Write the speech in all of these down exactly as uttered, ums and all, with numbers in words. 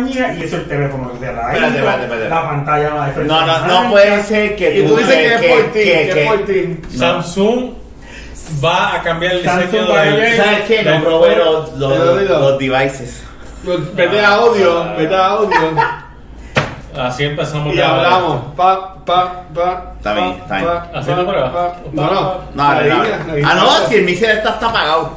compañía y eso es el teléfono. O sea, la, espérate, intro, espérate, espérate. la pantalla va de frente. No, no, no puede ser que Y tú dices que es por ti, que- que es que- por ti. Samsung va a cambiar el Samsung diseño va a del... cambiar- ¿Sabes qué? No probé los, los, Te lo digo. los devices. Vete a audio, vete a audio. Así empezamos Y la- hablamos. Pa, pa, pa. Está bien, está bien. pa, ¿Haciendo pa, prueba? pa. No, no. No, no, Ahí, no. ahí. Ah, no, si el mixer está, está apagado.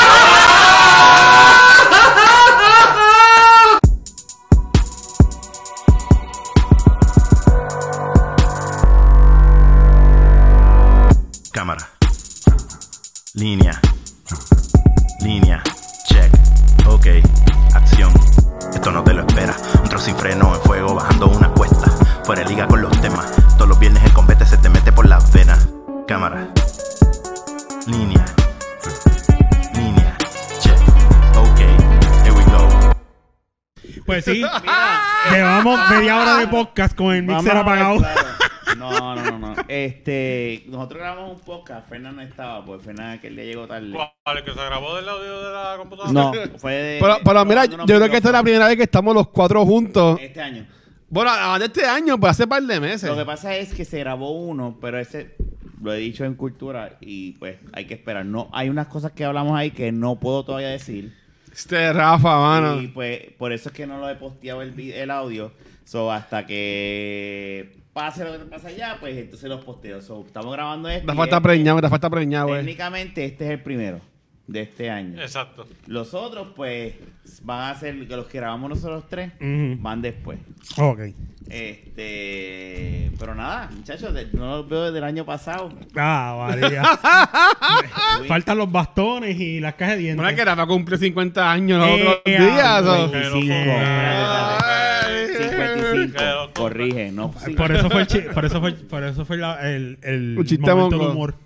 Cámara. Línea. Línea. Check. Ok. Acción. Esto no te lo espera. Un trozo sin freno en fuego bajando una cuesta. Fuera de liga con los temas. Todos los viernes el combate se te mete por las venas. Cámara. Línea. Línea. Check. Ok. Here we go. Pues sí, llevamos media hora de podcast con el Vamos mixer a ver, apagado. claro. No, no, no, no. Este, nosotros grabamos un podcast. Fernando no estaba, porque Fernando aquel día llegó tarde. ¿Cuál? ¿El que se grabó del audio de la computadora? No, fue de. Pero, pero mira, yo probando unos creo que esta es la micrófonos. primera vez que estamos los cuatro juntos. Este año. Bueno, además de este año, pues hace par de meses. Lo que pasa es que se grabó uno, pero ese lo he dicho en cultura y pues hay que esperar. No, hay unas cosas que hablamos ahí que no puedo todavía decir. Este Rafa, mano. Y pues por eso es que no lo he posteado el, vi- el audio. So, hasta que pase lo que pasa allá, pues entonces los posteo. So, estamos grabando esto. Te y falta este- preñado, te falta preñado, güey. Técnicamente este es el primero de este año. Exacto. Los otros, pues, van a ser que los que grabamos nosotros tres, Ujú. van después. Ok. Este, pero nada, muchachos, de- no los veo desde el año pasado. Ah, María. Uy, Faltan los bastones y las cajas de dientes. Bueno, es que Rafa cumple cincuenta años los Eh, otros ah, días. güey. o- veinticinco, Ay. cincuenta y cinco, corrige, no. sí. Por eso fue el chi- por eso fue por eso fue la- el, el Un chiste momento de mongo. humor.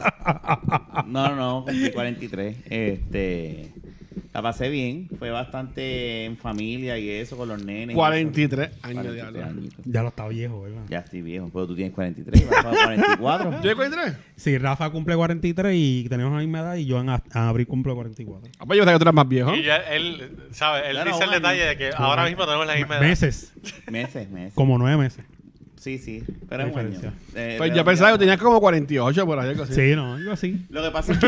No, no, no, cumplí cuarenta y tres. Este, la pasé bien, fue bastante en familia y eso con los nenes. y cuarenta y tres eso. años, cuarenta y tres diablo. añitos. Ya lo está viejo, ¿verdad? Ya estoy viejo, pero tú tienes cuarenta y tres, vas para cuarenta y cuatro. ¿Yo de cuarenta y tres? Sí, Rafa cumple cuarenta y tres y tenemos la misma edad y yo en, a- en abril cumplo cuarenta y cuatro. Ah, pues yo sé que tú eres más viejo. Y ya él, ¿sabes? Él Claro, dice el bueno. detalle de que ahora mismo tenemos la misma edad. Meses, Meses, meses. como nueve meses. Sí, sí, pero La es un año. diferencia. Eh, Pues pero yo pensaba que ya- tenías como cuarenta y ocho por ahí, algo así. Sí, no, yo así. Lo que pasa es que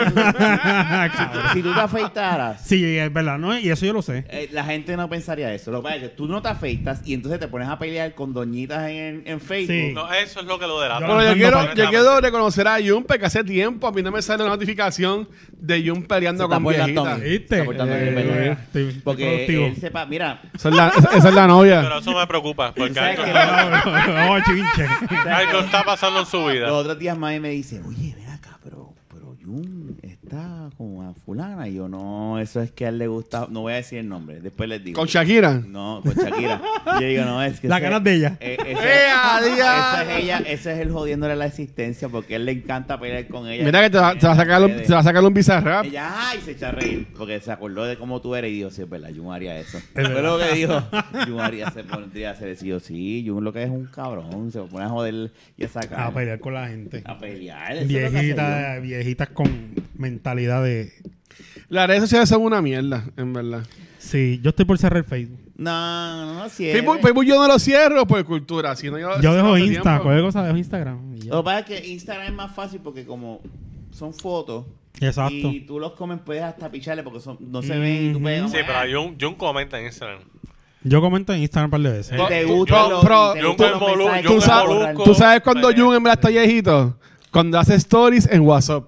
si, si tú te afeitaras, Sí, es verdad, ¿no? Y eso yo lo sé. eh, la gente no pensaría eso. Lo que pasa es que tú no te afeitas y entonces te pones a pelear con doñitas en, en Facebook. Sí. No, eso es lo que lo delata. Yo Bueno, yo Ando quiero, para- yo quiero reconocer a Jumper que hace tiempo a mí no me sale una notificación de Jun peleando Se está con portando viejitas. bien. ¿Viste? Está portando bien, Eh, ¿verdad? estoy- estoy Porque productivo. él sepa, mira, Esa es la, esa- esa es la novia. Pero eso me preocupa, porque ¿sabes algo, qué? Oh, chinche. algo está pasando en su vida. los otros días Mami me dice, oye, ven acá, pero, pero Jun está con a fulana. Y yo, no, eso es que a él le gusta, no voy a decir el nombre, después les digo. Con Shakira. No, con Shakira. Yo digo, no, es que... Las ese- ganas de ella. eh, ese, ¡Eh, adiós! ese es ella, ese es él jodiéndole la existencia porque a él le encanta pelear con ella. Mira que te va, te va a sacar un, te va a sacar un bizarrap. Ella, ay, se echa a reír porque se acordó de cómo tú eres y dijo, sí, es verdad, Jun haría eso. Fue verdad. lo que dijo. Jun haría, se pondría a hacer eso. Y yo, sí, Jun lo que es un cabrón, se pone a joder y a sacar. A pelear con la gente. A pelear. eso es lo que hace Viejitas, viejitas con mentalidad de... Las redes sociales son una mierda, en verdad. Sí, yo estoy por cerrar el Facebook. Jun. No, no, no, cierre. Facebook, Facebook yo no lo cierro por cultura. Si no, yo, Yo dejo hace Insta, tiempo. cualquier cosa dejo Instagram. y ya. Lo que pasa es que Instagram es más fácil porque como son fotos Exacto. y tú los comes, puedes hasta picharle porque son, no se ven y tú puedes... Sí, pero Jun, Jun comenta en Instagram. Yo comento en Instagram un par de veces. Si te Tú- gustan tú- los- pero- te Yo gustan con los Molu- mensajes yo que ¿Tú, vas a sabes, borrar. Molusco- ¿Tú sabes cuando Pelea. Jun en verdad está viejito? Cuando hace stories en WhatsApp.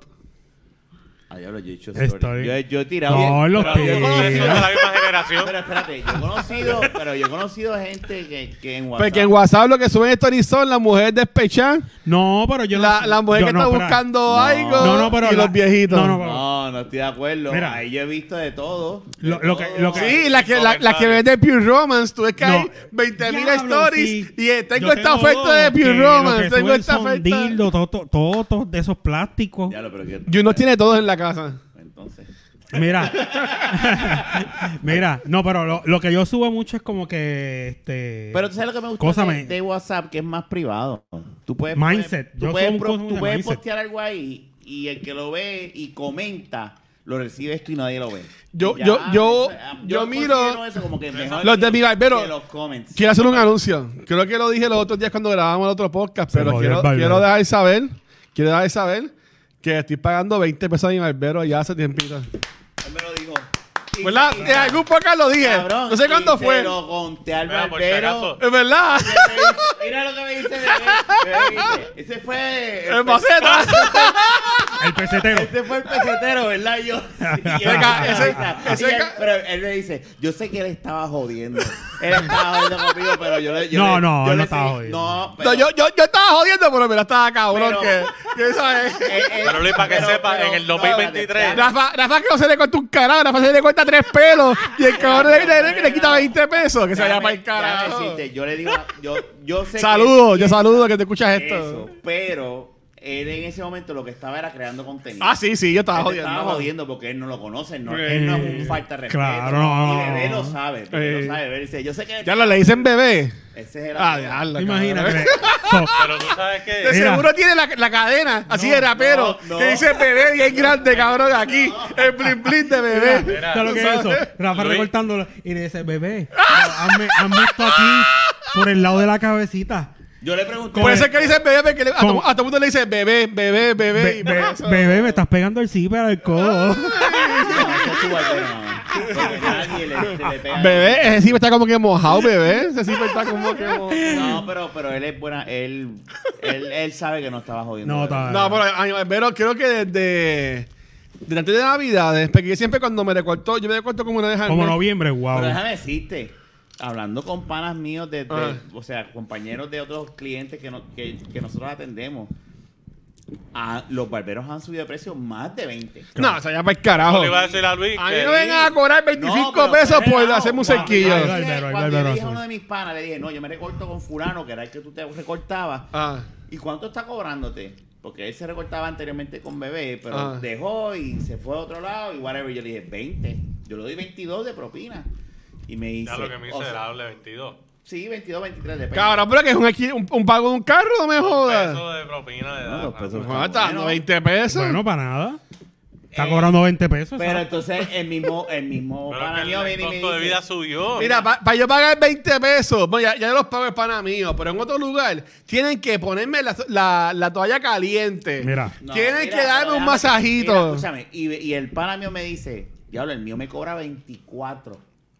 Ay, diablo, yo he hecho Story. story. Yo, yo he tirado... No, los pero, yo he tiros. Eso es de conocido- la misma generación. pero espérate, yo he conocido, pero yo he conocido gente que, que en WhatsApp... Porque en WhatsApp lo que suben stories son las mujeres despechadas, No, pero yo no... la, la mujer yo que no, está espera. buscando No. algo No, no, pero y la- los viejitos. no, no, pero- No, no estoy de acuerdo. Mira. Ahí yo he visto de todo. de Lo- lo que- todo. lo que- Sí, la que, la, la que ves de Pure Romance, tú ves que No. hay veinte mil Diablo, stories sí. y eh, tengo Yo esta tengo oferta de dos, Pure que Romance, lo que tengo suben esta son oferta. dildos, todos todo, todo de esos plásticos. Ya lo, pero que... Jun nos tiene todos en la casa. Entonces... Mira, mira, no, pero lo, lo que yo subo mucho es como que este. Pero tú sabes lo que me gusta Cosa de, me- de WhatsApp, que es más privado. Tú puedes, Mindset. Tú Yo puedes, soy un pro- cosa muy tú de puedes mindset. postear algo ahí y el que lo ve y comenta lo recibes tú y nadie lo ve. Yo- Y ya, yo- yo- eso, ah, yo miro- considero eso como que mejor Los de que- mi barbero- que los comments. Quiero hacer un anuncio. Creo que lo dije los otros días cuando grabamos el otro podcast, Se pero jodió quiero, el barbero. quiero dejar saber, quiero dejar saber que estoy pagando veinte pesos a mi barbero ya hace tiempito. Él me lo dijo. Y- ¿Verdad? y- En algún podcast lo dije. Cabrón, No sé cuándo y fue. Se lo conté al Mira, por si barbero. acaso. Es verdad. Mira lo que me dice bebé. Bebé dice, ese fue El maceta. El pesetero. ese fue el pesetero, ¿verdad? Y yo, y yo- Ese- ese- y ese él- ca- pero él me dice, yo sé que él estaba jodiendo. Él estaba jodiendo conmigo, pero yo le yo No, le- no, yo él no le estaba seguí- jodiendo. No, pero, No, yo, yo, yo estaba jodiendo, pero mira, estaba cabrón. Pero- que, que ¿sabes? eh, eh, Pero, Luis, para que sepa, en el dos mil veintitrés- no, Rafa, Rafa que no se le corta un carajo, Rafa se le corta tres pelos y el cabrón le, le- le- le quita veinte pesos, que se vaya déjame- para el déjame carajo. decirte, yo le digo, yo, yo sé Saludos, que yo saludo que te escuchas eso, esto. pero él en ese momento lo que estaba era creando contenido. Ah, sí, sí, yo estaba Él jodiendo. estaba jodiendo porque él no lo conoce, no, Eh, él no es un falta de respeto. claro, no, y no, Bebé no. lo sabe, Bebé Eh. lo sabe. Bebé dice, yo sé que Ya lo le dicen bebé. ese era Ah, diablo, Imagínate. cabrón. So, Pero tú sabes De que... Mira. seguro tiene la, la cadena, así de rapero, no, no. que dice bebé bien grande, cabrón, aquí. El blin blin de bebé. Mira, ¿sabes lo que es eso? ¿sabes? Rafa Luis. recortándolo y le dice, bebé, hazme, hazme esto aquí por el lado de la cabecita. Yo le pregunté. Puede ser que le dicen bebé, porque le- a, ¿Cómo? todo, a todo el mundo le dice bebé, bebé, bebé. Be- y be- por eso- bebé, me estás pegando el zipper al codo. No, ese es tu barbero, mamá. Porque nadie le, se le pega. Bebé, ese sí está como que mojado, bebé. Ese sí está como que mojado. No, pero, pero él es buena. Él, él, él sabe que no estaba jodiendo. No, ¿verdad? está- No, pero a mi barbero creo que desde, desde antes de Navidades, porque yo siempre cuando me recortó, yo me recorto como una vez al Como mes. noviembre, wow. Pero déjame decirte, hablando con panas míos, de, de- Ah. o sea, compañeros de otros clientes que, no- que, que nosotros atendemos, a, los barberos han subido de precio más de veinte. No, o sea, ya para el carajo. Yo le iba a decir a Luis A mí que... no vengan a cobrar veinticinco pero pesos fue por relajado. hacerme un Cuando cerquillo. yo Ay, le ay, dije- ay, Cuando yo le dije a ay, uno de mis panas, le dije, no, yo me recorto con fulano, que era el que tú te recortabas. Ah. ¿Y cuánto está cobrándote? Porque él se recortaba anteriormente con bebé, pero Ah. dejó y se fue a otro lado y whatever. Yo le dije, veinte. Yo le doy veintidós de propina. Y me dice... Ya lo que me o sea, miserable, veintidós. sí, veintidós, veintitrés, depende. Cabrón, pero que es un, alquil- un, un pago de un carro, no me jodas. Peso de propina de No, edad. los pesos. No, está dando Bueno. veinte pesos. Bueno, para nada. Está Eh, cobrando veinte pesos. Pero ¿sabes? entonces el mismo, el mismo Pero pana que mío el viene y me costo de dice... vida subió. Mira, para yo pagar veinte pesos, bueno, ya, ya los pago el pana mío, pero en otro lugar tienen que ponerme la, la, la toalla caliente. Mira. No, tienen mira, que darme pero un déjame- masajito. mira, escúchame, y, y el pana mío me dice, diablo, el mío me cobra veinticuatro.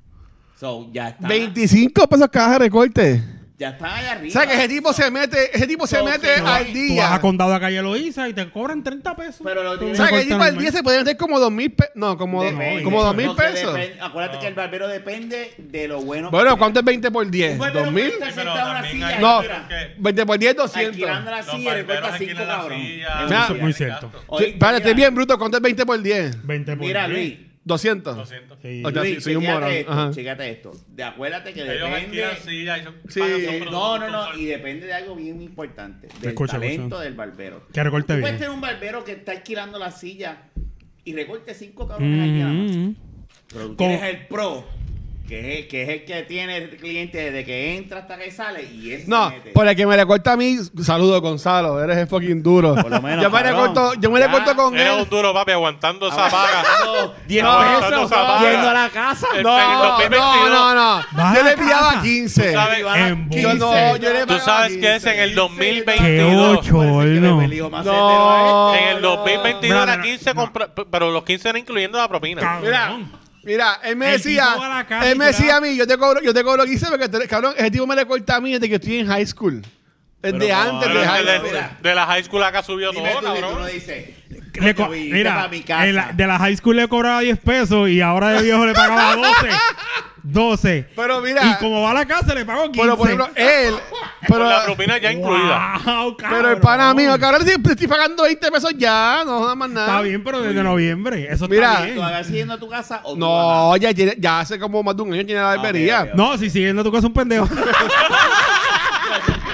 So, ya está. veinticinco pesos cada recorte. Ya están allá arriba. O sea que ese tipo se mete, ese tipo se So, mete que no- al Tú vas día. a Condado a Calle Loíza y te cobran treinta pesos. Pero lo Tú tienes- O sea que me el tipo cortas al el día mes. se puede meter como dos mil pesos. No, como, Depende, como dos mil porque pesos. depende- acuérdate que el barbero depende de lo bueno que Bueno, sea. ¿cuánto es veinte por diez? Un barbero ¿dos mil? puede estar Sí, pero sentado en una también silla hay- y No, mira, que- veinte por diez, doscientos. alquilando la Los silla y barberos recorta cinco, alquilan la cabrón. silla, En Mira, una Eso es silla. muy cierto. Oye, Espérate, mira, estoy bien bruto. ¿Cuánto es veinte por diez? veinte por Mira, diez. Luis. doscientos. doscientos. Sí. O sea, Luis, sí, soy un chécate morón. esto, Ajá. chécate esto. De acuérdate que Ellos depende... alquilan sillas y son- Sí. pagan Eh, son no, no, productos, no, y depende de algo bien importante, del Escucha, talento escucha. del barbero. Que recorte Tú bien. puedes tener un barbero que está alquilando la silla y recorte cinco cabrones al día nada más. Mm, Pero tú Con- tienes el pro, que es, que es el que tiene el cliente desde que entra hasta que sale y ese No, se mete. por el que me recorta a mí, saludo Gonzalo, eres el fucking duro. Por lo menos, yo me cabrón. recorto, yo me Ya. recorto con Eres él. un duro, papi, aguantando esa paga. diez Aguantando pesos esa paga. yendo a la casa. El- No, en el dos mil veintidós. no, no, no. Vas Yo a le la pillaba casa. quince. sabes- En Yo no, quince. yo le Tú pagaba sabes que es en el quince. dos mil Qué veintidós. ocho, Ese que no. me peleó más No. hetero, ¿eh? En el dos mil veintidós Mira, era mira, quince, no. compra- p- pero los quince eran incluyendo la propina. Cabrón. Mira, mira, él me El decía, tipo va a la casa él y me te decía da- a mí, yo te cobro, yo te cobro quince porque, te- cabrón, ese tipo me recorta a mí desde que estoy en high school. Desde Pero antes Pero de es que high de, school. mira. de la high school acá subió Dime todo, tú, y tú no cabrón. dices, Le co- coño, viniste mira, pa' mi casa. en la- de la high school le cobraba diez pesos y ahora de viejo le pagaba doce. doce. Pero mira, Y como va a la casa le pago quince. pero por ejemplo, él, Con pero, la propina ya incluida. Wow, pero el pana mío, cabrón, estoy, estoy pagando veinte pesos ya, no jodas más nada. Está bien, pero desde noviembre. Eso Mira, está bien. ¿tú hagas siguiendo a tu casa o tú No, vas ya, tiene- ya hace como más de un año tiene la barbería. ok, ok. No, si siguiendo tu casa un pendejo.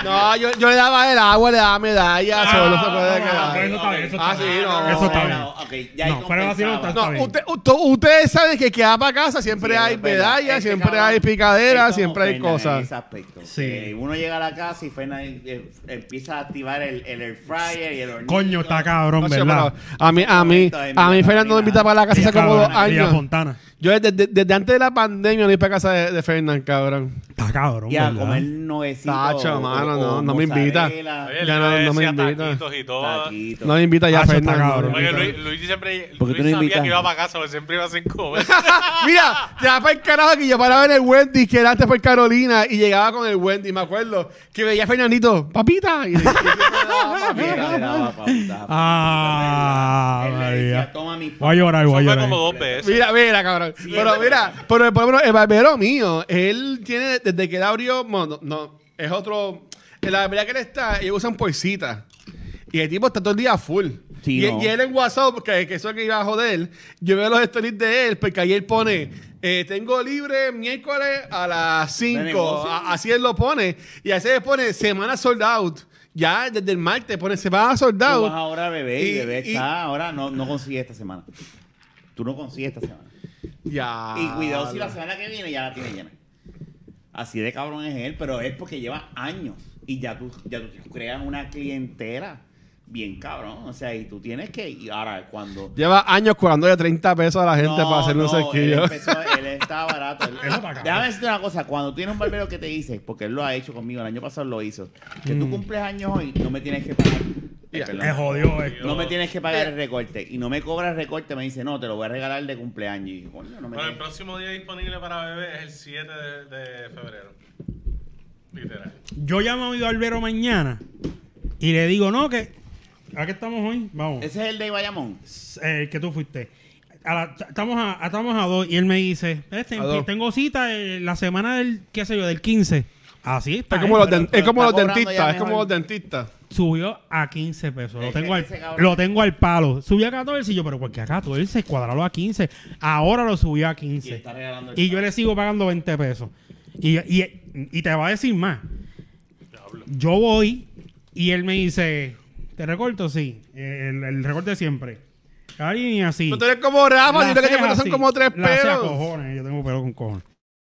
No, yo, yo le daba el agua, le daba medallas, Ah, solo se puede no, quedar. no, eso está bien, eso está Ah, sí, bien. no. Eso está bien. Ok, ya hay No, fuera de vacilón, compensado. está No, bien. usted- u- ustedes saben que queda para casa siempre Sí, hay es verdad. medallas, Este siempre cabrón hay es picaderas, como siempre hay Fernan en cosas. ese aspecto. Sí. Eh, uno llega a la casa y Fernan eh, empieza a activar el, el air fryer y el hornito. Coño, está cabrón, No sé, ¿verdad? pero a mí, a mí, a mí Fernando me invita para la casa hace como dos Cabrón, Villa años. Fontana. Yo desde, desde- desde antes de la pandemia no iba para casa de, de Fernando, cabrón. Está cabrón, Y a ¿verdad? comer nuevecitos. Tacho, o- mano, o no, no me invita. mozzarella, Oye, Ya él no- le no me decía invita. taquitos y todo. taquitos. No me invita ya Ah, eso está Fernando. cabrón. Porque Luis, Luis siempre ¿Por qué tú Luis no sabía invitas? que iba para casa, porque siempre iba sin comer. Mira, te da para el carajo que yo paraba en el Wendy, que era antes por Carolina, y llegaba con el Wendy. Me acuerdo que veía a Fernandito, papita. Y, y siempre me daba Y él papita. le daba pauta. Ah, Él le María. decía, toma mi Voy a llorar, voy a Eso fue llorar. como dos veces. Mira, mira, cabrón. pero mira, pero por lo menos el barbero mío, él tiene, desde que él abrió, bueno, no, no, es otro, en la barbería que él está, ellos usan porcita. Y el tipo está todo el día full. Sí, y, no. y él en WhatsApp, que, que eso es que iba a joder, yo veo los stories de él, porque ahí él pone, eh, tengo libre miércoles a las cinco. negocio. A- Así él lo pone. Y así él pone semana sold out. Ya desde el martes pone semana sold Tú out. vas ahora a bebé y, Y- bebé y- está, ahora no, no consigue esta semana. Tú no consigues esta semana. Ya. Y cuidado si la semana que viene ya la tiene llena. Así de cabrón es él, pero es porque lleva años. Y ya tú, ya tú creas una clientela bien cabrón. O sea, y tú tienes que... Y ahora, cuando... Lleva años cobrando de treinta pesos a la gente No, para hacer un no, cerquillo. Él, empezó, él está barato. Él- Eso está cabrón. déjame decirte una cosa. Cuando tienes un barbero que te dice, porque él lo ha hecho conmigo, el año pasado lo hizo, que tú cumples años hoy, no me tienes que pagar. Eh, Ya. perdón. Es jodido esto. No me tienes que pagar el recorte. Y no me cobra el recorte, me dice, no, te lo voy a regalar de cumpleaños. Y yo, coño, no me Bueno, el tienes- próximo día disponible para bebé es el siete de, de febrero. Literal. Yo llamo a mi barbero mañana y le digo, no, que... ¿A qué estamos hoy? Vamos. Ese es el de Bayamón. Eh, que tú fuiste. A la- estamos, a, estamos a dos y él me dice, este, A dos. tengo cita eh, la semana del, qué sé yo, del quince. Así está. Es como ¿eh? los, pero- den- pero es como está los cobrando dentistas, ya es como mejor. los dentistas. Subió a quince pesos. Lo Es tengo, que al, ese cabrón- lo tengo al palo. Subió a catorce y yo, pero ¿por qué a catorce? Cuadrarlo a quince. Ahora lo subió a Y quince. está regalando el Y yo le sigo pagando veinte pesos. Y, y, y te va a decir más. Yo voy y él me dice, ¿te recorto? Sí. El, el recorte siempre. Alguien y así. No, tú eres como Rafa, La yo creo que te ceja, metes son sí. como tres La ceja, pelos. cojones. Yo tengo pelo con cojones.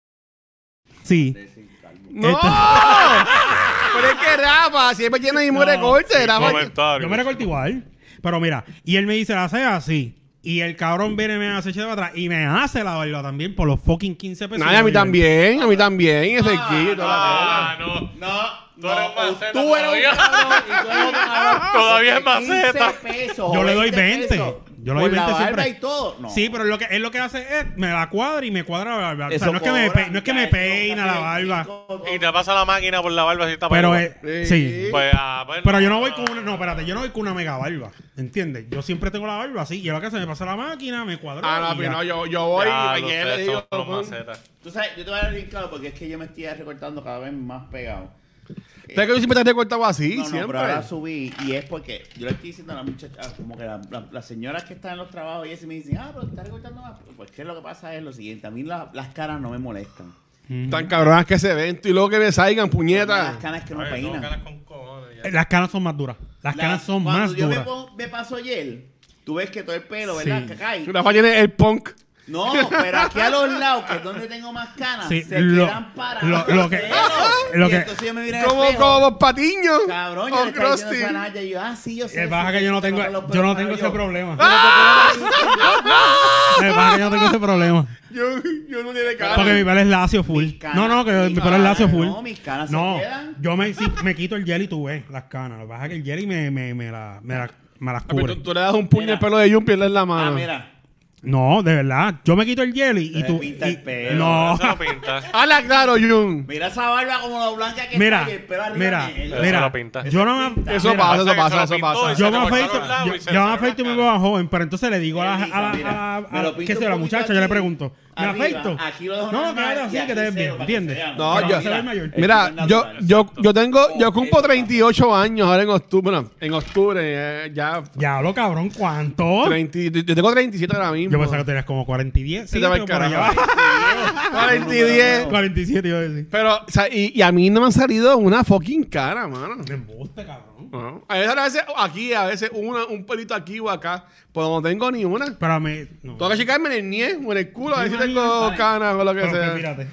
Sí. ¡No! Este- Pero es que Rafa siempre tiene el mismo No, recorte. Sin Rafa, comentario. Yo me recorto igual. Pero mira, y él me dice la ceja así. Y el cabrón viene y me hace echar para atrás. Y me hace la barba también por los fucking quince pesos. Nadie, a mí también, a mí también. Ese aquí, toda la Ah, no. No, Tú no, eres maceta tú eres todavía. un cabrón y tú eres un cabrón. Todavía es Porque maceta. quince pesos Yo o le doy veinte veinte. pesos Yo le doy por la veinte barba siempre. y todo. No. Sí, pero lo que, él lo que hace es me la cuadra y me cuadra la barba. O sea, Eso no es que me, cobra, pe- no es que ya, me eso peina la casi barba. cinco- Y te pasa la máquina por la barba si está Pero para eh, Sí. sí. Pues, ah, pues, Pero yo no voy con una, no, espérate, yo no voy con una mega barba, ¿entiendes? Yo siempre tengo la barba así, y a lo que se me pasa la máquina, me cuadro. Ah, no, y pero ya. no, yo, yo voy Ya, y los me le tres digo. son los pum. macetas. Tú sabes, yo te voy a dar bien claro porque es que yo me estoy recortando cada vez más pegado. ¿Sabes que yo siempre te he recortado así? No, no, siempre. pero ahora subí y es porque yo le estoy diciendo a la muchacha, como que la- la- las señoras que están en los trabajos y eso me dicen, ah, pero te estás recortando más. Pues que lo que pasa es lo siguiente, a mí la- las caras no me molestan. Tan cabronas que se ven. Y luego que me salgan, Las puñetas. caras que no Ay, tengo peinan. ganas con cojones ya. Eh, Las canas son más duras. Las La- canas son cuando más yo me, duras. pongo- me paso ayer, tú ves que todo el pelo, ¿verdad? Sí. Que cae. Rafa tiene el punk. No, pero aquí a los lados, que es donde tengo más canas, Sí, se lo- quedan parados. lo- lo que- Pero, lo y que- entonces yo me vine al Como, espejo, como Bob Patiño. cabrón, O yo le estaba diciendo Krusty. eso a Naya, y yo, ah, sí, yo sé. El baja sí, que yo no sé, tengo, los yo pelos no para tengo ese yo. problema. Ah. El baja que yo no tengo ese problema. Yo, yo no tiene cara. Porque mi pelo es lacio full. Mis canas- No, no, que mis mi pelo es lacio canas, full. no, mis canas se No, quedan. yo me, si me quito el gel y tú ves las canas. Lo que pasa es que el gel me, me, me, la, me, la- me las Ah, pero cubre. tú, tú le das un puño Mira. al pelo de Jun, pierdes la Ah, mano. mira. No, de verdad. Yo me quito el gel y, y Se tú. pinta y- el pelo. no. Eso lo pinta. Habla claro, Jun. Mira esa barba como lo blanca que Mira, está y el pelo arriba. mira, de él. Eso mira. lo pinta. Yo no me. pinta. Eso mira, pasa, eso Pasa que pasa, se eso lo pintó pasa. y Yo se me le cortaron afeito, los lados yo, y se yo le me salió afeito y me la veo cara. joven, pero entonces le digo a la, a la, Mira, a la- me lo a- pinto qué sé yo, un la poquito muchacha, yo le aquí pregunto, Me arriba, afecto. aquí lo dejo No, normal quédate y así aquí que te ves cero bien, para que ¿entiendes? se vea. No, Pero yo- se ve mayor. Mira, es yo, natural. yo, yo tengo, yo Oh, cumplo eso treinta y ocho años ahora en octubre, bueno, en octubre, eh, ya, Diablo, cabrón, ¿cuánto? treinta, yo tengo treinta y siete ahora mismo. Yo pensaba que tenías como cuarenta y diez. Se Sí, te va el por allá. carajo. cuarenta y diez. cuarenta y siete iba a decir. Pero, o sea, y, y a mí no me han salido una fucking cara, mano. Me embuste, cabrón. No. A veces, a veces aquí, a veces una, un pelito aquí o acá, pues no tengo ni una. Pero me... No. Tengo que checarme en el nie o en el culo, a ver si Imagínate, tengo ¿sabes? canas o lo que Pero, sea. pues, mírate.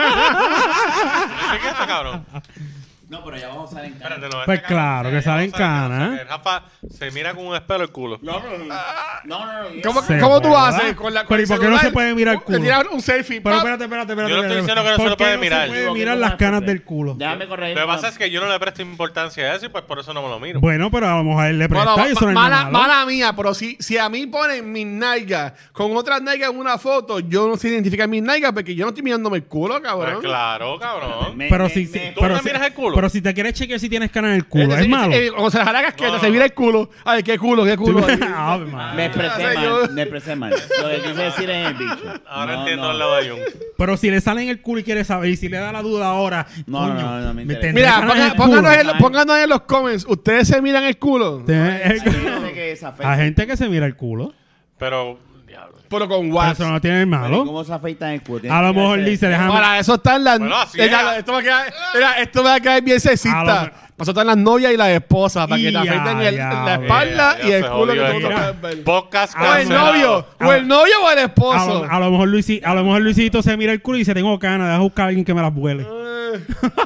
¿Qué es esto, cabrón? No, pero ya vamos a salir en cara. Espérate, no, Pues este claro, cabrón, que ya salen vamos a ver, canas, o sea, que Rafa se mira con un espejo el culo. No, no, no. No, no, no. ¿Cómo, Se cómo tú puede, haces? ¿verdad? Con la, con Pero, el ¿y por qué no celular? se puede mirar el culo? Te tiras un selfie. Pero ¡pap! espérate, espérate, espérate. Yo no estoy espérate. diciendo que no se ¿Por lo qué puede mirar. se puede Digo, mirar ¿cómo las vas a canas hacer? del culo. Déjame corregir. Lo que pasa es que yo no le presto importancia a eso y pues por eso no me lo miro. Bueno, pero a lo mejor a él le Bueno, presta y eso no es mala, nada malo. mala mía, pero si, si a mí ponen mis nalgas con otras nalgas en una foto, yo no sé identificar mis nalgas porque yo no estoy mirándome el culo, Pues cabrón. claro, cabrón. Me- Pero me- si, me- si- ¿Tú pero te si- miras el culo? pero si te quieres chequear si tienes canas en el culo, Eh, es eh, malo. eh, Cuando se la jala casqueta, No, no. se mira el culo. Ay, qué culo, qué culo. ahí. Ave madre. Me expresé Ah, yo- mal, me expresé mal. Lo que quise decir es el bicho. Ahora No, entiendo no. el lado de Jung. Pero si le sale en el culo y quiere saber, y si le da la duda ahora, No, no, coño, no, no me interesa. tendré Mira, canas en ponga- el pónganos, culo. en, pónganos en los comments. ¿Ustedes se miran el culo? Te- Hay gente que se afeita. Hay gente que se mira el culo. Pero, diablo. Pero con Pero wax. eso no tiene Pero, ¿y malo. ¿Cómo se afeitan el culo? Tienes A lo que mejor hacer- dice, déjame. Para eso están las... Bueno, así Mira, es. esto, va a quedar, mira, esto va a quedar bien A sexista. lo- Para eso están las novias y las esposas. Para que te Ya, afeiten el- ya, la espalda Ya, y ya el se culo que jodió tú aquí. no puedes ver. Podcast O el cancelado. novio. Ah, O el novio o el A esposo. lo, a lo mejor Luisi- a lo mejor Luisito se mira el culo y dice, tengo canas, deja buscar a alguien que me las vuele. Eh.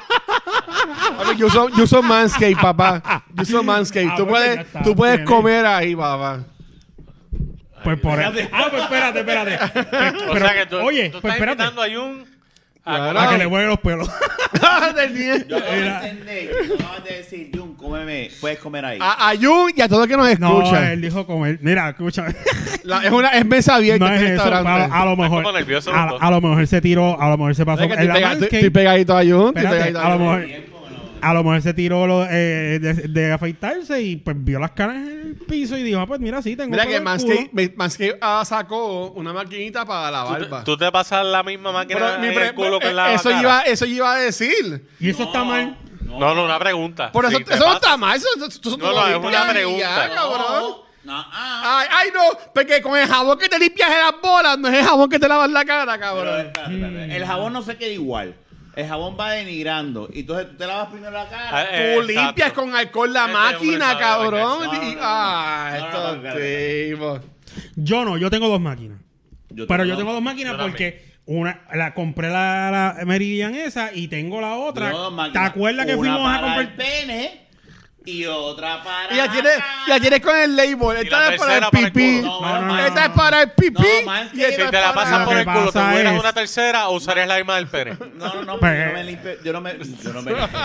Papi, yo uso, yo uso Manscaped, papá. Yo uso Manscaped. Ah, tú bueno, puedes, ya está, tú puedes tiene. comer ahí, papá. Pues por eso. Ah, pues espérate, espérate. O Pero, sea que tú, oye, tú pues estás espérate. invitando a Jung a Claro. A que le vuele los pelos. Del día. Yo acabo de Mira. entender. Tú acabas de decir, Jun, cómeme, puedes comer ahí. A, a Jun y a todo el que nos No, escucha. él dijo comer. Mira, escúchame. La- es una es mesa abierta No es este eso. A, restaurante. lo- a lo mejor. como nervioso A, los dos. a lo mejor se tiró, a lo mejor se pasó. Es que en estoy, la pega- Manscaped, estoy- estoy pegadito a Jun. estoy espérate, pegadito a lo Jun. mejor. A lo mejor se tiró lo, eh, de, de afeitarse y pues vio las caras en el piso y dijo, ah, pues mira, sí, tengo Mira pelo que en el Manscaped, culo. me- Manscaped ah, sacó una maquinita para la Tú te- barba. Tú te pasas la misma máquina Pero mi en pre- el culo que en la eso, cara. iba, eso yo iba a decir. Y eso está mal. No, no, una pregunta. Por eso, Sí, te eso no pasas. está mal. Eso, eso, eso tú No, lo no, es limpias una y pregunta. ya, cabrón. No, ah. Ay, ay, no. Porque con el jabón que te limpias en las bolas, no es el jabón que te lavas la cara, Pero, cabrón. espérate, espérate. El jabón no se queda igual. El jabón va denigrando. Y entonces tú te lavas primero la cara. Ah, Tú eh, limpias exacto. con alcohol la Este hombre máquina, sabe cabrón. lo que es. Y- No, no, no. Ah, No, no, estos no, espérate. tipos. Yo no, yo tengo dos máquinas. Yo Pero tengo- yo tengo dos máquinas Yo también. porque una la compré la, la Meridian esa y tengo la otra. yo tengo dos ¿Te máquinas. acuerdas que Una fuimos a para comprar? el pene y otra para Y ya tienes, ya tienes con el label. Esta la es para el tercera para el pipí. culo. No, No, no, no, Esta no. es para el pipí. No, más que y esta si es Si te la para- pasas Lo por que el culo, ¿te pasa hubieras es- una tercera o usarías la misma del pene? No, no, no, Pues- porque yo no me limpio. Yo no me. Yo no me limpio.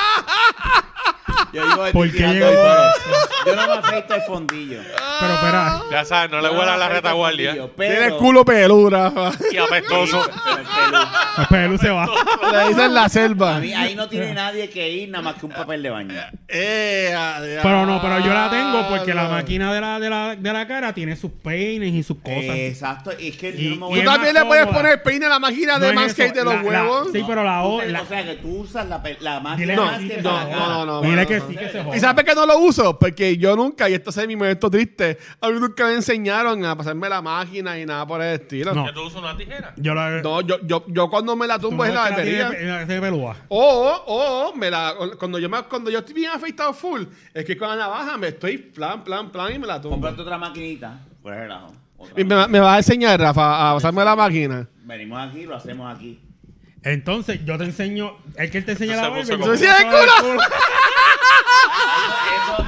Yo digo, ¿Por estoy qué tirando llegó el a fondillo. Yo no me afeito el fondillo. Pero espera. Ya sabes, no le Yo huela me la afeito el retaguardia. fondillo, Tiene el pero- culo pelura. Y apestoso. Pero el pelo. El pelo se va. Le dicen la A selva. mí ahí no tiene nadie que ir nada más que un papel de baño. Eh, adiós. Pero no, pero yo la tengo porque la no. máquina de la, de la, de la cara tiene sus peines y sus cosas. Exacto. Y es que Y- yo no me y voy Tú es también más le puedes cómoda. poner peine a la máquina No de es Manscaped eso, de los la- la- huevos. sí, pero la, o- O la sea, que tú usas la, pe- la máquina Dile de que Manscaped sí, para No, la no, cara. no, no. Dile no, que no. sí, que se joda. ¿Y sabes que no lo uso? Porque yo nunca, y esto es mi momento triste, a mí nunca me enseñaron a pasarme la máquina y nada por el estilo. No. ¿Que tú usas una tijera? Yo la. No, yo, yo, yo cuando me la tú tumbo no es la es que barbería. tiene- la tiene pelúa. O, o, me la, cuando, yo me, cuando yo estoy bien afeitado full, es que con la navaja me estoy plan, plan, plan y me la tumbo. Comprate otra maquinita. Por el relajo. Otra Y me, maquinita. me vas a enseñar, Rafa, a pasarme la máquina. Venimos aquí, lo hacemos aquí. Entonces, yo te enseño. El que él te enseña Eso la se barba. puso y como- yo te ¿Sí, el muestro culo? Eso,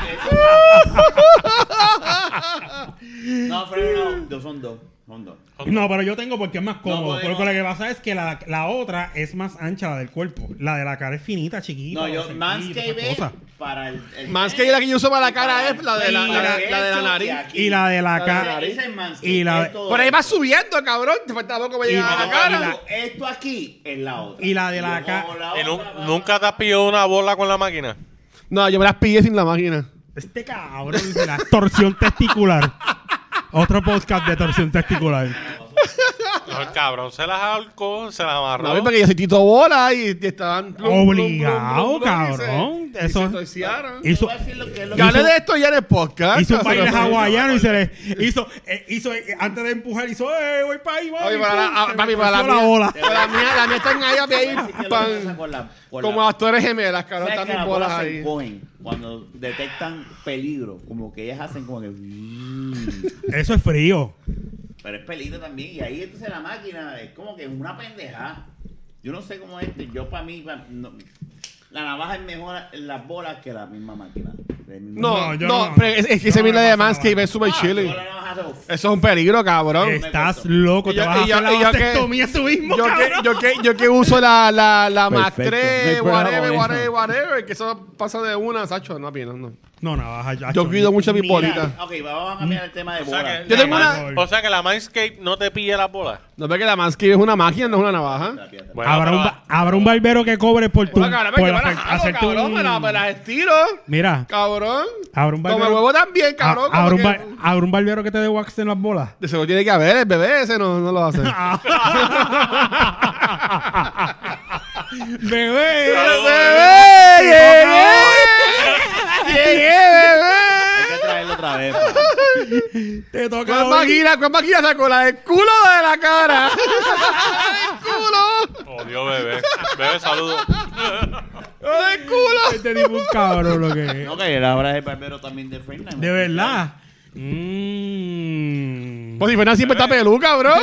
eso. No, Freddy, no. Dos son dos. Son dos. No, pero yo tengo porque es más cómodo. podemos- porque lo que pasa es que la, la otra es más ancha, la del cuerpo. La de la cara es finita, chiquita. No, yo, cerquita, Manscaped esas es cosas. para el. el Manscaped la que yo uso para la y cara para es la de la, el la, pecho la de la y nariz. aquí. Y la de la La cara. Ese- ese es Manscaped, y la- es todo Por ahí va esto. subiendo, cabrón. Te falta poco para llegar Y a la la- cara. y la- Esto aquí es la otra. Y la de la yo ca- cojo la ¿Y nu- otra, nunca te has pillado una bola con la máquina? No, yo me las pillé sin la máquina. Este cabrón dice la torsión testicular. Otro podcast de torsión testicular. No, el cabrón se las ahorcó, se las amarró. No, porque yo soy Tito Bola y, y estaban... plum, plum, Obligado, plum, plum, plum, cabrón. Y se, Eso- y se torciaron. Hizo, Te voy a decir lo que es lo Que hable hizo- de esto ya en el podcast. hizo un Eso baile no- hawaiano y se le hizo, eh, hizo eh, antes de empujar, hizo, eh, voy para ahí, voy. Oye, para la, pum, a- se papi, me para la torció mía, bola. para la mía, la mía están ahí, papi, ahí, Así que lo que pan, pasa con la- con como la- actores gemelas, cabrón, ¿Sabes están que mis las bolas bolas se ahí. encogen cuando detectan peligro? Como que ellas hacen como que... Eso es frío. Pero es peligro también. Y ahí entonces la máquina es como que una pendejada. Yo no sé cómo es. Yo para mí... pa- no, la navaja es mejor en las bolas que la misma máquina. El mismo- No, No, yo no, no. pero es, es que ese Yo no mira le de paso Manscaped navaja. es super Ah, chilling. yo la navaja hace, uf. Eso es un peligro, cabrón. Estás loco, Y te yo- vas a y yo- hacer la y yo que- vasectomía tú mismo, Yo que, cabrón. yo, que, yo que uso la, la, la Mac Perfecto. No hay tres, problema whatever, con whatever, eso. whatever, que eso pasa de una, Sacho, no apenas, no. No, navaja, ya. Yo cuido mucho mis Mira, bolitas. ok, vamos a cambiar el tema de O sea, bolas. que Yo la tengo Man- una- o sea que la Mindscape no te pilla las bolas. No ve que la Manscaped es una máquina, no es una navaja. Bueno, Habrá pero- un, ba- habrá un barbero que cobre por tu. Bueno, cabrón, por yo me hacer- las hago, hacerte cabrón, un- me las me las estiro, Mira, cabrón. habrá un Como barbero. huevo también, cabrón. ha- habrá, un como ba- que- habrá un barbero que te dé wax en las bolas. De seguro tiene que haber, el bebé ese no, no lo hace. Bebé. ¡Bebé! ¡Llegué! ¡Llegué, bebé! Hay que traerlo otra vez. pa. Te toca ¿Cuál hoy. máquina? ¿Cuál máquina sacó? ¿La del culo o de la cara? ¡El culo! Oh, Dios, bebé. Bebé, saludos. ¡La del culo! Este tipo un cabrón lo que es. No, que ahora es el barbero también de Fernández. De verdad. Mm. Pues si Fernan siempre está peluca, cabrón.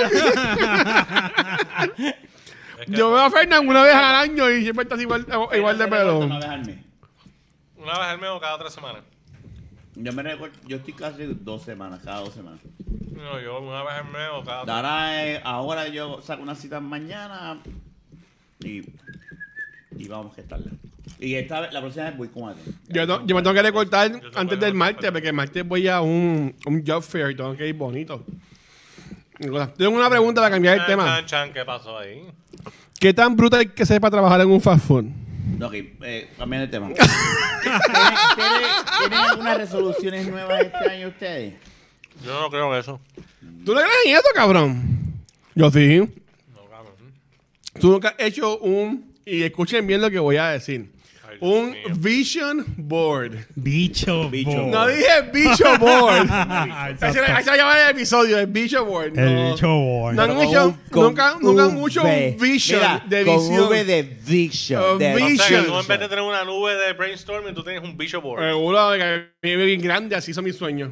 Yo veo a Fernan una vez al año y siempre está igual, igual de pelo. Una vez al mes. Una vez al mes o cada tres semanas. Yo me recuerdo, yo estoy casi dos semanas, cada dos semanas. No, yo una vez al mes o cada tres. Ahora, eh, ahora yo saco una cita mañana y, y vamos a gestarla. Y esta vez, la próxima vez voy con alguien. Yo, no- yo me tengo que recortar tengo antes que del recortar. martes, porque el martes voy a un, un job fair y tengo que ir bonito. Tengo una pregunta para cambiar el Chan, tema. chan, chan, ¿qué pasó ahí? ¿Qué tan brutal hay que ser para trabajar en un fast food? Ok, eh, cambiando el tema. ¿Tienen, tienen, tienen algunas resoluciones nuevas este año ustedes? Yo no creo en eso. ¿Tú no crees en esto, cabrón? Yo sí. No, cabrón. Tú nunca has hecho un... Y escuchen bien lo que voy a decir. Ay, Dios Un mío. vision board. Bicho. Bicho. bo- No dije bicho board. Ah, Ese exacto. ese se llama el episodio, el bicho board. El no. bicho board. No han Pero con hecho, un- con nunca, nunca han V. hecho un vision Mira, de con visión. V de vision. Uh, de O sea, que Vision. tú en vez de tener una nube de brainstorming, tú tienes un bicho board. Seguro de que me ve bien grande, así son mis sueños.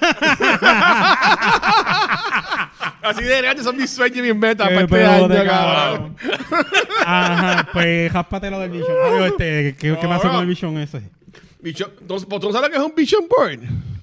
Así de grande son mis sueños y mis metas Qué para este pedo año, de cabrón. cabrón. Ajá, pues jáspate lo del Vision. Adiós, este, ¿qué, ¿qué pasó con el Vision ese? Bicho, ¿tú, ¿tú no sabes lo que es un vision board?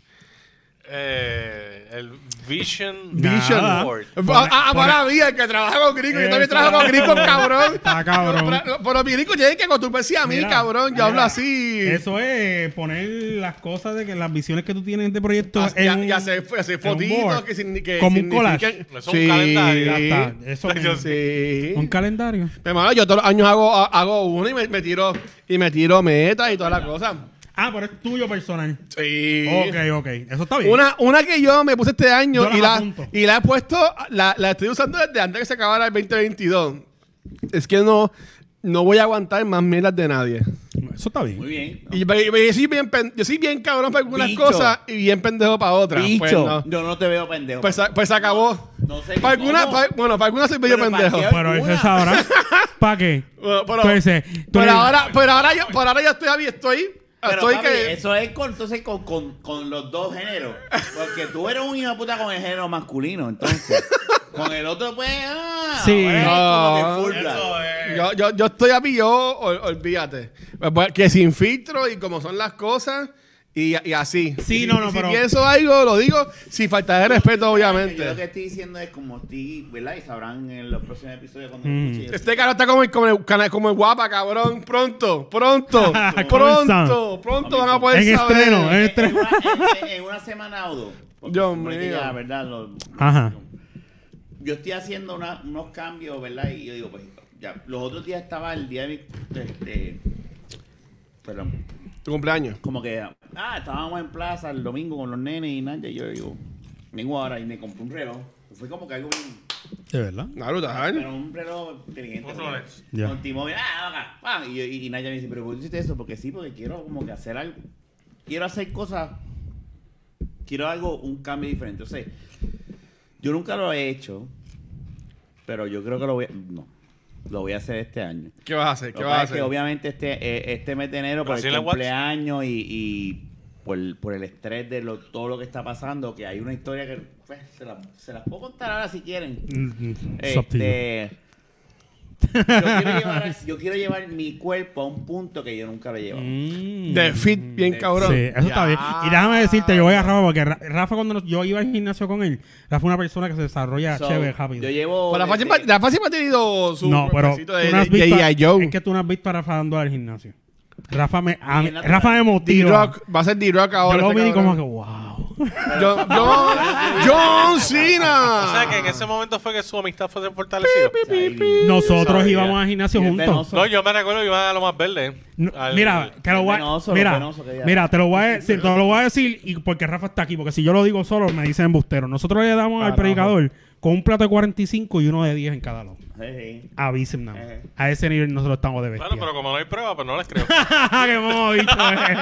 Eh, el Vision, Vision Nada. Board. Ah, ah, para mí, el que trabaja con gringos. Yo también Eso. trabajo con gringos, cabrón. Está cabrón. Pero, pero mi gringo tiene que acostumbrarse a mí, Mira, cabrón. Yo mira, hablo así. Eso es poner las cosas de que las visiones que tú tienes de proyecto Ah, en ya, un- ya hacer, hacer en un fotitos board. que, signi- que Como un collage. significan- Eso es un calendario. Ya está. Eso Ay, Dios es Sí. un calendario. Hermano, yo todos los años hago, hago uno y me, me tiro y me tiro metas y todas las cosas. Ah, pero es tuyo personal. Sí. Ok, ok. Eso está bien. Una, una que yo me puse este año Yo las y la, apunto. y la he puesto, la, la estoy usando desde antes que se acabara el veinte veintidós. Es que no, no voy a aguantar más mierdas de nadie. Eso está bien. Muy bien. ¿no? Y yo, yo soy bien, pen- yo soy bien cabrón para algunas Bicho. cosas y bien pendejo para otras. Bicho, Pues, no. yo no te veo pendejo. Pues, se- pues se acabó. No sé Para algunas, cómo. para- bueno, para algunas soy medio Pero ¿para pendejo. qué? Pero eso Una. sabrá. ¿Para qué? Bueno, pero, Entonces, tú pero le- ahora, pero ahora yo, pero ahora yo estoy, ahí, estoy, Pero, estoy papi, que... eso es con, entonces con, con, con los dos géneros. Porque tú eres un hijo de puta con el género masculino, entonces. Con el otro, pues, ah, Sí. ahora es No. como que full black. Eso es. Yo, yo, yo estoy a mí, yo, ol- olvídate. Pues, que sin filtro y como son las cosas y, y así. Sí, Y- no, no, y si pero- pienso algo, lo digo sin falta de respeto, Yo lo que obviamente. estoy diciendo es como estoy, ¿verdad? Y sabrán en los próximos episodios cuando Mm. escuchen eso. Este cara está como el, como, el, cana- como el guapa, cabrón. Pronto, pronto, pronto, pronto van a poder En saber. estreno, en En, estreno. una, en- en una semana o dos. Porque Dios se supone que mío. ya, ¿verdad? Lo- Ajá. Yo estoy haciendo una- unos cambios, ¿verdad? Y yo digo, pues, ya. Los otros días estaba el día de mi. Este, perdón. Tu cumpleaños. Como que, ah, estábamos en plaza el domingo con los nenes y nada. Y yo digo, vengo ahora y me compré un reloj. Fue como que algo bien. ¿De verdad? Naruto, Pero ¿sabes? un reloj inteligente. Un Rolex. Ya. Con T-Mobile, ah, acá, pa, y, yo- y, y Naya me dice, pero ¿por qué hiciste eso? Porque sí, porque quiero como que hacer algo. Quiero hacer cosas. Quiero algo, un cambio diferente. O sea, yo nunca lo he hecho, pero yo creo que lo voy a. No, lo voy a hacer este año. ¿Qué vas a hacer? Lo ¿Qué que vas a pasa es que hacer? obviamente este, eh, este mes de enero, por el Brazilian Watch. cumpleaños y, y por, por el estrés de lo- todo lo que está pasando, que hay una historia que pues, se, la, se las puedo contar ahora si quieren. Mm, mm, it's up to you. Este, yo, quiero llevar, yo quiero llevar mi cuerpo a un punto que yo nunca lo he llevado. Mm. De fit, bien Sí, cabrón. Sí, eso está Ya. bien. Y déjame decirte, yo voy a Rafa porque Ra- Rafa cuando nos- yo iba al gimnasio con él, Rafa fue una persona que se desarrolla So, chévere rápido. Yo llevo. Pero la desde- fácil, la fácil ha tenido su No, pero cuerpecito tú de, no has de, de visto G I. a- Joe. es que tú no has visto a Rafa dando al gimnasio. Rafa me, a mí- Bien natural. Rafa me motiva. D-Rock, va a ser D-Rock Yo ahora. lo este vi y cabrón. como que wow. Yo, yo, John Cena. O sea que en ese momento fue que su amistad fue fortalecida. Nosotros sabía. íbamos al gimnasio Y es juntos. venoso. No, yo me recuerdo que iba a lo más verde. No, Al- mira, te lo el voy a, venoso, lo mira, venoso que ella- mira, te lo voy a decir, te lo voy a decir y porque Rafa está aquí, porque si yo lo digo solo me dicen embustero. Nosotros le damos al Carajo. predicador con un plato de cuarenta y cinco y uno de diez en cada lado. Sí, sí. Avisen nada más. Ejé. A ese nivel nosotros estamos de bestia. Bueno, pero como no hay prueba, pues no les creo. que hemos visto.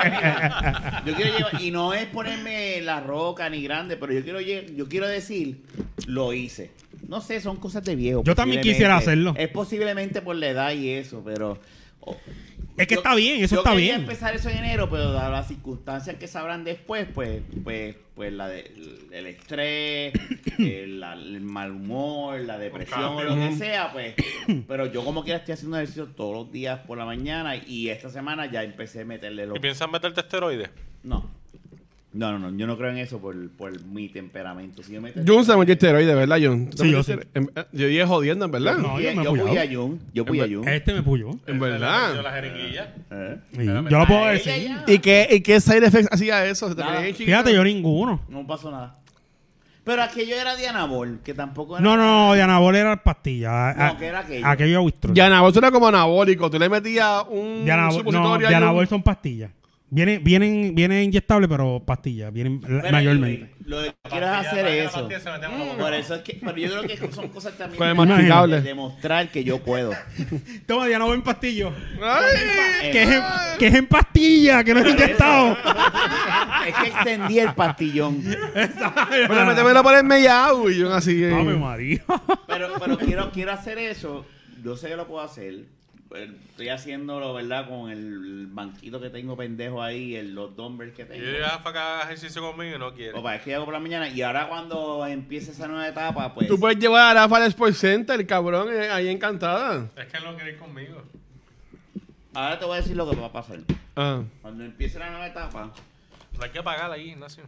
Yo quiero llevar, y no es ponerme la roca ni grande, pero yo quiero lle- yo quiero decir, lo hice. No sé, son cosas de viejo. Yo también posiblemente. quisiera hacerlo. Es posiblemente por la edad y eso, pero. oh, Es que yo- está bien, eso yo está quería bien. empezar eso en enero, pero dadas las circunstancias que sabrán después, pues, pues, pues la de, el estrés, el, la- el mal humor, la depresión o lo que sea, pues. Pero yo como quiera estoy haciendo ejercicio todos los días por la mañana y esta semana ya empecé a meterle los. ¿Y piensas meterte esteroides? No. No, no, no, yo no creo en eso por, por mi temperamento. Si yo meto Jun se metió esteroide, ¿verdad, Jun? Sí, yo sí. En- Yo dije jodiendo, en verdad. No, yo me he yo fui apoyado. a Jun, yo fui a Jun. Este me puyó. En Yo verdad. la jeringuilla. Eh. Sí, yo lo puedo A decir. ella ya. ¿Y qué, ¿Y qué side effects hacía eso? ¿Se te Nada. ponía bien chiquito? Fíjate, yo ninguno. No pasó nada. Pero aquello era Dianabol, que tampoco era. No, no, no, Diana Bol era pastilla. No, A- ¿qué era aquello? Aquello era Wistrol. Yanabol era como anabólico. Tú le metías un Diana Bol- no, supositorio ahí, Diana un- Bol son pastillas. Vienen, vienen, vienen inyectables, pero pastillas. Vienen la- Pero mayormente. anyway, lo que quiero es hacer La eso. pastilla se metía en la boca. Por eso es que. Pero yo creo que son cosas también. Con el de- masticable. de demostrar que yo puedo. Toma, Diana Bol en pastillo. ¡Ay! Que es, en, que es en pastilla, que no es inyectado. Es que extendí el pastillón. Bueno, métemelo por el mellao y yo así. eh. Ave María. Pero, pero quiero, quiero hacer eso. Yo sé que lo puedo hacer. Pero estoy haciéndolo, ¿verdad? Con el banquito que tengo pendejo ahí, el, los dumbbells que Y tengo. yo ya fue que haga ejercicio conmigo y no quiere. Opa, es que hago por la mañana. Y ahora cuando empiece esa nueva etapa, pues. Tú puedes llevar a Rafa al Sports Center, cabrón, eh, ahí encantada. Es que él no quiere ir conmigo. Ahora te voy a decir lo que va a pasar. Ah. Cuando empiece la nueva etapa, No hay que pagar ahí, Ignacio.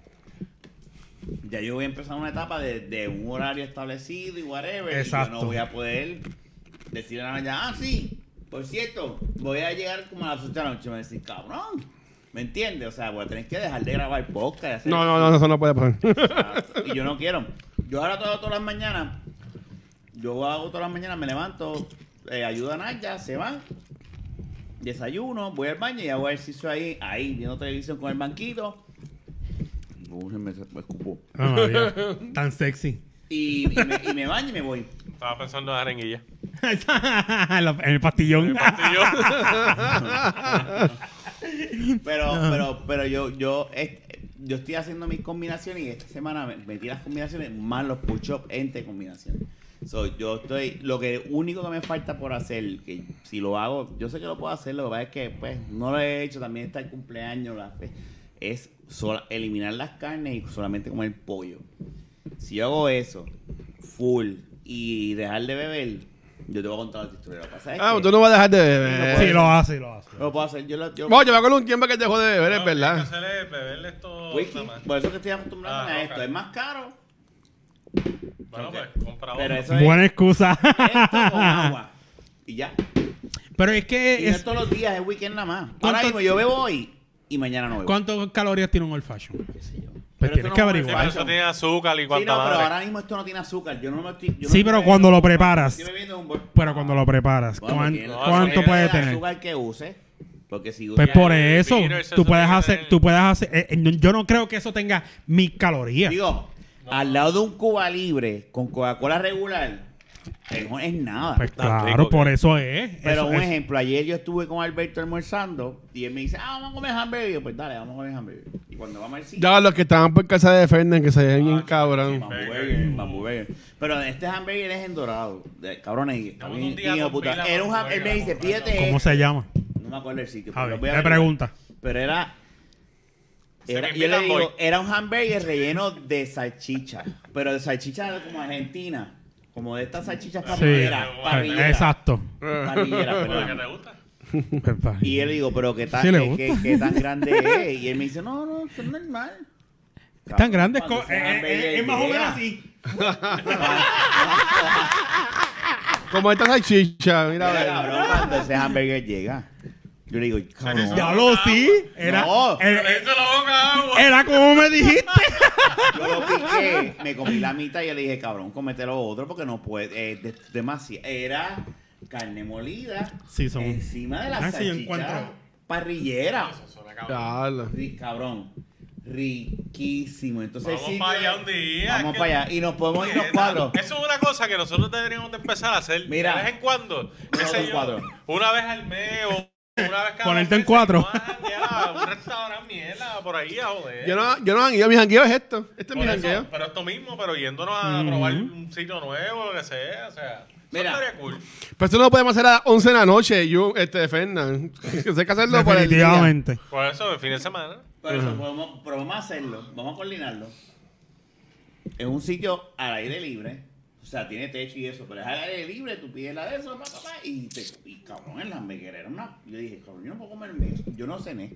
ya yo voy a empezar una etapa de, de un horario establecido y whatever. Exacto. Y yo no voy a poder decirle a la ya, ah, sí, por cierto, voy a llegar como a las ocho de la noche. Me va a decir, cabrón, ¿me entiendes? O sea, voy a tener que dejar de grabar podcast. y hacer- No, no, no, eso no puede pasar. Ah, y yo no quiero. Yo ahora todo, todas las mañanas, yo hago todas las mañanas, me levanto, eh, ayudo a Naya, se va, desayuno, voy al baño y hago ejercicio ahí, ahí, viendo televisión con el banquito. Uy, me, me escupó. Ave María. Tan sexy. Y, y, me, y me baño y me voy. Estaba pensando en la jeringuilla. en la- en el pastillón. Y yo, Pero, pero, pero yo, yo, es- yo estoy haciendo mis combinaciones y esta semana me- metí las combinaciones más los push-ups entre combinaciones. So, yo estoy, lo que único que me falta por hacer, que si lo hago, yo sé que lo puedo hacer, lo que pasa es que pues no lo he hecho, también está el cumpleaños, la fe, es sola- eliminar las carnes y solamente comer pollo. Si yo hago eso, full, y dejar de beber, yo te voy a contar la historia. Lo que pasa es Ah, que tú no vas a dejar de beber. Sí, lo hace, lo hace. no lo puedo hacer. Yo lo, yo, Bueno, yo me acuerdo un tiempo que dejó de beber, es no, Hay verdad. que hacerle beberle esto. whisky, nada más. por eso que estoy acostumbrado Ah, a ok. esto. Es más caro, Bueno, pues, compra pero otro. eso es Buena excusa. esto con agua. Y ya. Pero es Y que no es es, todos los días, es weekend nada más. ¿Cuánto- Ahora mismo yo bebo hoy y mañana no bebo. ¿cuántas calorías tiene un old fashion? ¿Qué sé yo? Pues Pero tienes esto que no es averiguar. Sí, pero eso tiene azúcar y Sí, cuanta no, pero madre. ahora mismo esto no tiene azúcar. Yo no me estoy. yo no Sí, me pero estoy cuando bebiendo- lo preparas. Estoy bebiendo un bol- Pero cuando lo preparas, Bueno, ¿cuán- tiene- no, ¿cuánto eso puede el tener? azúcar que use. Porque si Pues usa- por el eso, beer, eso tú puedes tiene que hacer, tener- tú puedes hacer, eh, eh, yo no creo que eso tenga mil calorías. Digo, No, al lado de un Cuba Libre con Coca-Cola regular, es, es nada. Pues Está claro, rico, por ¿qué? eso es. Pero eso un es. ejemplo, ayer yo estuve con Alberto almorzando y él me dice, ah, vamos a comer hamburger. Y yo, pues dale, vamos a comer hamburger. Y cuando vamos al sitio, Ya los que estaban por casa de Fernan, que se veían bien Ah, cabrón. Bambú Burger, Bambú Burger. Pero este hamburger es en dorado. De, cabrones, está Vamos bien, un día hijo de con puta. pila Era un Bambú ham- él me Burger, dice, vamos, pídete ¿Cómo este. se llama? No me acuerdo el sitio. A pero ver, voy a me averiguar. pregunta. Pero era... Se Era, me yo le invitan, digo, voy. era un hamburger relleno de salchicha. Pero de salchicha como argentina. Como de estas salchichas Sí, parrilleras. Parrillera, exacto. Parrillera, ¿Por qué perdón. te gusta? Y él le digo, pero ¿qué tan, Sí le qué, gusta. qué- qué tan grande es? Y él me dice, no, no, es normal. Es tan grande, es, Cuando co- ese eh, eh, hamburger es más o menos llega, así. Como esta salchicha, mira. Mira, a ver. cabrón, cuando ese hamburger llega, yo le digo, cabrón. Ya lo sí. Era, No. era, Le hice la boca agua. era como me dijiste. Yo lo piqué, me comí la mitad y yo le dije, cabrón, cómete lo otro porque no puede, es de- demasiado. Era carne molida Sí, son- encima de la Ah, sí, yo salchicha encuentro. parrillera. Eso suena cabrón. Ya, Ri- cabrón, riquísimo. Entonces Vamos sí, para allá un día. Vamos que- para allá y nos podemos ir los Eso cuatro. es una cosa que nosotros deberíamos de empezar a hacer. Mira. De vez en cuando. qué sé los yo, cuatro. Una vez al mes o una vez cada Ponerte en dos meses, cuatro. vamos a janguear, un restaurante mierda por ahí a joder. Yo no, yo no jangueo, mi jangueo es esto. Este es mi Por eso, jangueo. pero esto mismo, pero yéndonos a probar un sitio nuevo, lo que sea, o sea, Mira. eso estaría cool. Pero esto no lo podemos hacer a las once de la noche, yo, este, Fernan. Hay que hacerlo por el día. Definitivamente. Por eso, el fin de semana. Por eso podemos, pero vamos a hacerlo, vamos a coordinarlo. Es un sitio al aire libre, o sea, tiene techo y eso, pero es al aire libre, tú pides la de eso, pa, pa, pa, y te y cabrón, en la hamburguera era una. Yo dije, cabrón, yo no puedo comerme eso. Yo no cené.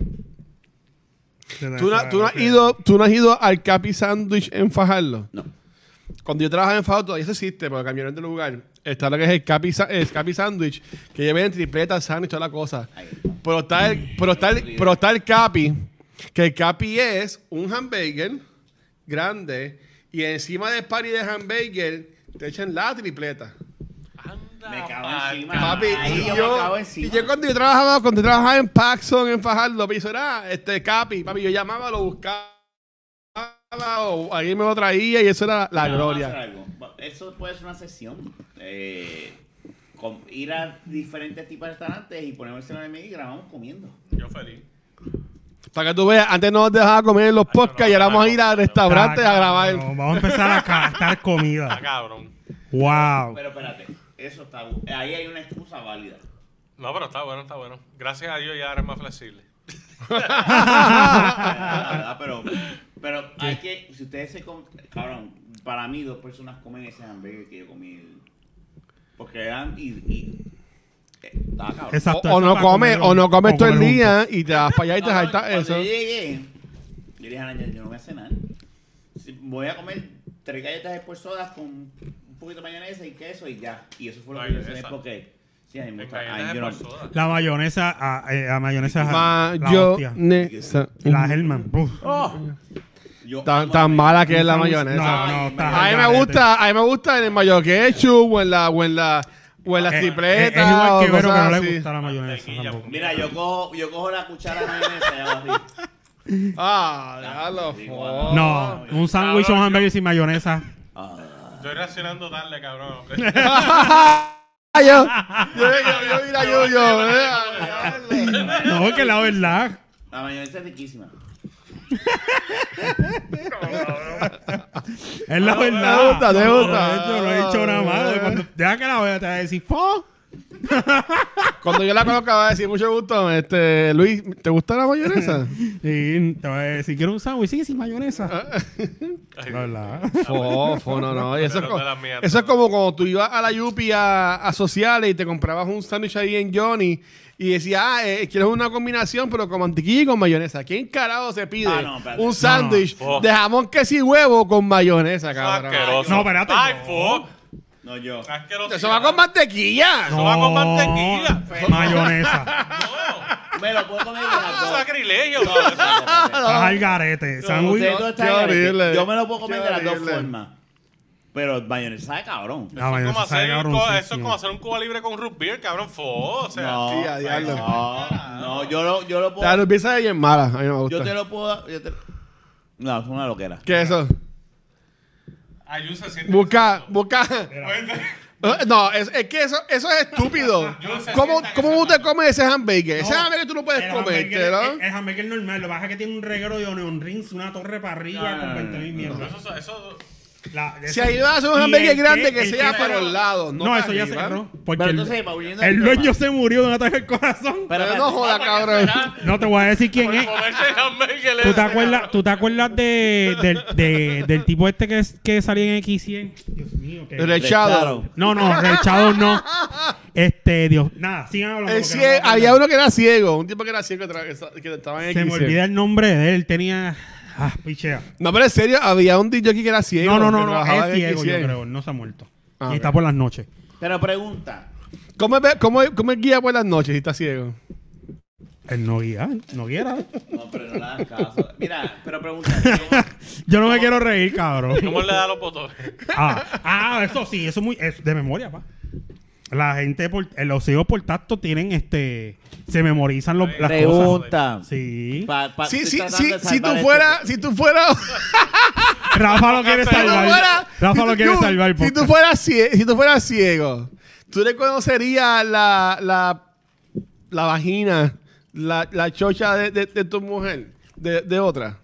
¿Tú no, tú no has ido, ¿Tú no has ido al Capi Sandwich en Fajardo? No. Cuando yo trabajaba en Fajardo, todavía eso existe, pero cambiaron de lugar. Está lo que es el Capi, Sa- el Capi Sandwich, que lleven tripletas, sándwich, toda la cosa. Ahí está. Pero está, el, pero, está el, pero está el Capi, que el Capi es un hamburger grande y encima del patty de hamburger te echan la tripleta. Anda, Me cago pa'l encima. carajo. Papi, Ahí y yo yo, me cago encima. y yo cuando yo trabajaba, cuando yo trabajaba en Paxson, en Fajardo, me hizo, era este Capi, papi, yo llamaba, lo buscaba, o alguien me lo traía y eso era la Mira, vamos a hacer gloria. algo. Eso puede ser una sesión. Eh, con- ir a diferentes tipos de restaurantes y ponerse en el medio y grabamos comiendo. Yo feliz. Para que tú veas, antes nos dejaba comer en los podcasts y ahora vamos a ir a restaurantes a grabar. No, vamos a empezar a gastar Está comida. cabrón. Wow. Pero espérate, eso está. Ahí hay una excusa válida. No, pero está bueno, está bueno. Gracias a Dios ya eres más flexible. La verdad, pero, pero hay que, si ustedes se com- cabrón, para mí dos personas comen ese hamburger que yo comí, porque eran y, y eh, estaba cabrón. O, Exacto. o eso no para comes, comerlo- o no comes o todo el comer día juntos. y te vas para allá y te No, saltas cuando eso. yo llegué, yo dije, "Ana, yo no voy a cenar, Si- voy a comer tres galletas de por sodas con un poquito de mayonesa y queso y ya", y eso fue lo que yo cené Mayonesa. porque sí, a mí me gusta, Galletas ay, de yo no- por soda. La mayonesa, a, eh, a mayonesa la hostia. Mayonesa. La Hellman. Uf. Oh, yo Tan, amo tan la mala que es la No, mayonesa. no, no, está A mí al me garete. gusta, a mí me gusta en el mayo ketchup o en la, o en la, o en las Eh, tripletas. Es igual que o Vero que cosas no le así. gusta la mayonesa Mantequilla, tampoco. Mira, yo cojo, yo cojo la cuchara de mayonesa y hago así. Ah, déjalo. Sí, fo. bueno. No, un sándwich o un hamburger sin mayonesa. Ah. Estoy reaccionando tarde, cabrón. Ay, yo, yo, yo, yo, mira, yo, yo. eh, No, es que la verdad. La mayonesa es riquísima. Es la Te verdad. gusta, te No, gusta. no he hecho, no he hecho nada malo. Cuando deja que la vea, te va a decir, ¡fo! Cuando yo la conozco, va a decir mucho gusto. Este, Luis, ¿te gusta la mayonesa? Y te va a decir, ¿quieres un sándwich? Sí, sin mayonesa. Ay, La verdad. Fo, fo, no, no. Y eso, es Pero como, de las mías, eso es no. como cuando tú ibas a la Yupi a, a sociales y te comprabas un sándwich ahí en Johnny y decías, ah, eh, quieres una combinación, pero con mantequilla y con mayonesa. ¿Quién carajo se pide Ah, no, espérate. un sándwich No, no. de jamón, queso y huevo con mayonesa, cabrón? asqueroso. No, espérate, Ay, no. fuck. No, yo. Asqueroso. Eso va con mantequilla. Eso va con mantequilla. Mayonesa. No. Me lo puedo comer de las Eso es dos. sacrilegio, No, cabrón. espérate, espérate. Estás al garete. Sándwich. Ustedes dos están Qué en el- horrible. Yo me lo puedo comer Qué de las dos horrible. formas. Pero mayonesa sabe cabrón. La Eso es mayonesa como sabe hacer un co- cabroncísimo. eso es como hacer un Cuba libre con root beer, cabrón. Fo, o sea. No, Sí, a diablo. no, no, yo lo, yo lo puedo. La empieza bien mala. A mí no me gusta. Yo te lo puedo. Yo te, no, es una loquera. ¿Qué es eso? Ayun se siente. Busca, busca. No, es, es que eso, eso es estúpido. ¿Cómo, ¿Cómo usted come ese hamburger? Ese No, hamburger tú no puedes el comerte, hamburger- ¿no? El, el hamburger normal, lo que pasa es que tiene un reguero de onion rings, una torre para arriba No, con no, veinte no, mil no, mierdas. Eso, eso, La- Si eso- ahí vas a hacer un y hamburger el grande que el sea que- para los lados, no No, para eso ya arriba. cerró. Porque Pero el, entonces, volviendo al el tema. dueño se murió de un ataque al corazón. Pero, Pero no joda, para cabrón. que No te voy a decir quién por es. comerse el hamburger ¿Tú ese, te acuerdas, cabrón. ¿tú te acuerdas de, del- de- del tipo este que, es- que salía en X cien? Dios mío, que... El Shadow. No, no, Rechado no. Este, Dios. Nada, sigan hablando. El porque no cie- me acuerdo. había uno que era ciego, un tipo que era ciego que, tra- que estaba en Se me X cien. olvida el nombre de él. Tenía... Ah, pichea. No, pero en serio, había un D J que era ciego. No, no, no, que no. trabajaba Es en ciego, X yo cien. creo. No se ha muerto. Ah, y ok. está por las noches. pero pregunta. ¿Cómo, es, cómo, es- ¿Cómo es guía por las noches si está ciego? Él no guía. No guiara. No, pero no le hagas caso. Mira, pero pregunta. ¿cómo- Yo no me quiero reír, cabrón. ¿Cómo le da los botones? Ah, ah, eso sí, eso es muy es de memoria, pa. La gente por eh, los ciegos por tacto tienen este se memorizan los, las cosas. Pregunta. Sí. Pa- pa- Sí, estoy sí, tratando sí, de si tú salvar fueras, esto. si tú fueras, Rafa lo quiere si tú salvar. fueras, Rafa si lo tú- quiere tú- salvar. si tú podcast. fueras ciego, si tú fueras ciego, tú reconocerías la, la, la vagina, la, la chocha de, de, de tu mujer, de, de otra.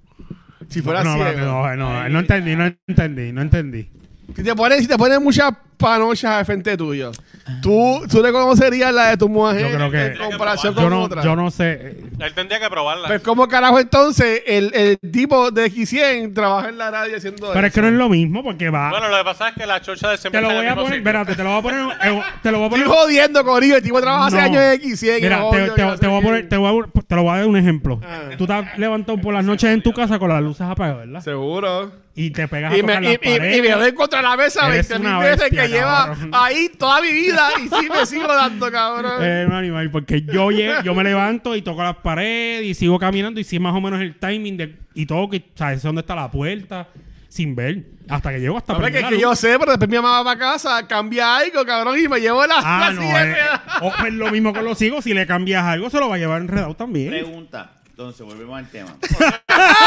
Si fueras no, ciego. no, no, no, no entendí, no entendí, no entendí. Si te pones, si te pones muchas panochas al frente tuyo, ¿tú, tú reconocerías la de tu mujer Yo creo que- en comparación Yo con no, otra? yo no sé. eh, Él tendría que probarla. Pues, ¿cómo carajo entonces el, el tipo de X cien trabaja en la radio haciendo Pero es eso? que no es lo mismo porque va. Bueno, lo que pasa es que la chocha de siempre te lo está voy en a el mismo poner, sitio. espérate, te lo voy a poner, eh, te lo voy a poner. Estoy jodiendo, Corillo. El tipo trabaja hace No. años en X cien. Mira, es te, obvio te- que no te sé voy a poner, quién. te, voy a, te lo voy a dar un ejemplo. Ah. Tú te has levantado por las noches en tu casa con las luces apagadas, ¿verdad? Seguro. Y te pegas a Y me, tocar y, las y- paredes. y me doy contra la mesa Eres veinte mil una veces bestia, que lleva cabrón. ahí toda mi vida y sí me sigo dando, cabrón. Es un animal, porque yo, lle- yo me levanto y toco las paredes y sigo caminando y sí más o menos el timing de, y todo, que sabes dónde está la puerta, sin ver, hasta que llego hasta Hombre, que, prender que la yo luz. sé, pero después mi mamá va para casa, cambia algo, cabrón, y me llevo la, Ah, la no, silla de eh, ruedas. o, pues, lo mismo con los hijos, si le cambias algo, se lo va a llevar enredado también. Pregunta. Entonces, volvemos al tema. O sea,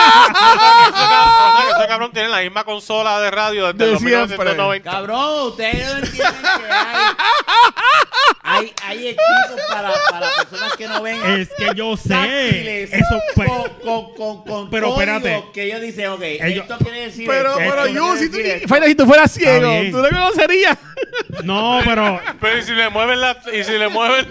que ese cabrón tiene la misma consola de radio desde De los siempre. mil novecientos noventa. Cabrón, ustedes no entienden que hay, hay, hay equipos para, para personas que no ven. Es que yo sé. táctiles, Eso, pues, con, con, con, con pero códigos espérate. que ellos dicen, ok, Ellos- esto quiere decir Pero, esto, pero, esto yo, quiere si tú, decir esto. Fede, si tú fueras ciego, bien. ¿tú lo conocerías? no, pero Pero y si le mueven la... Y si le mueven...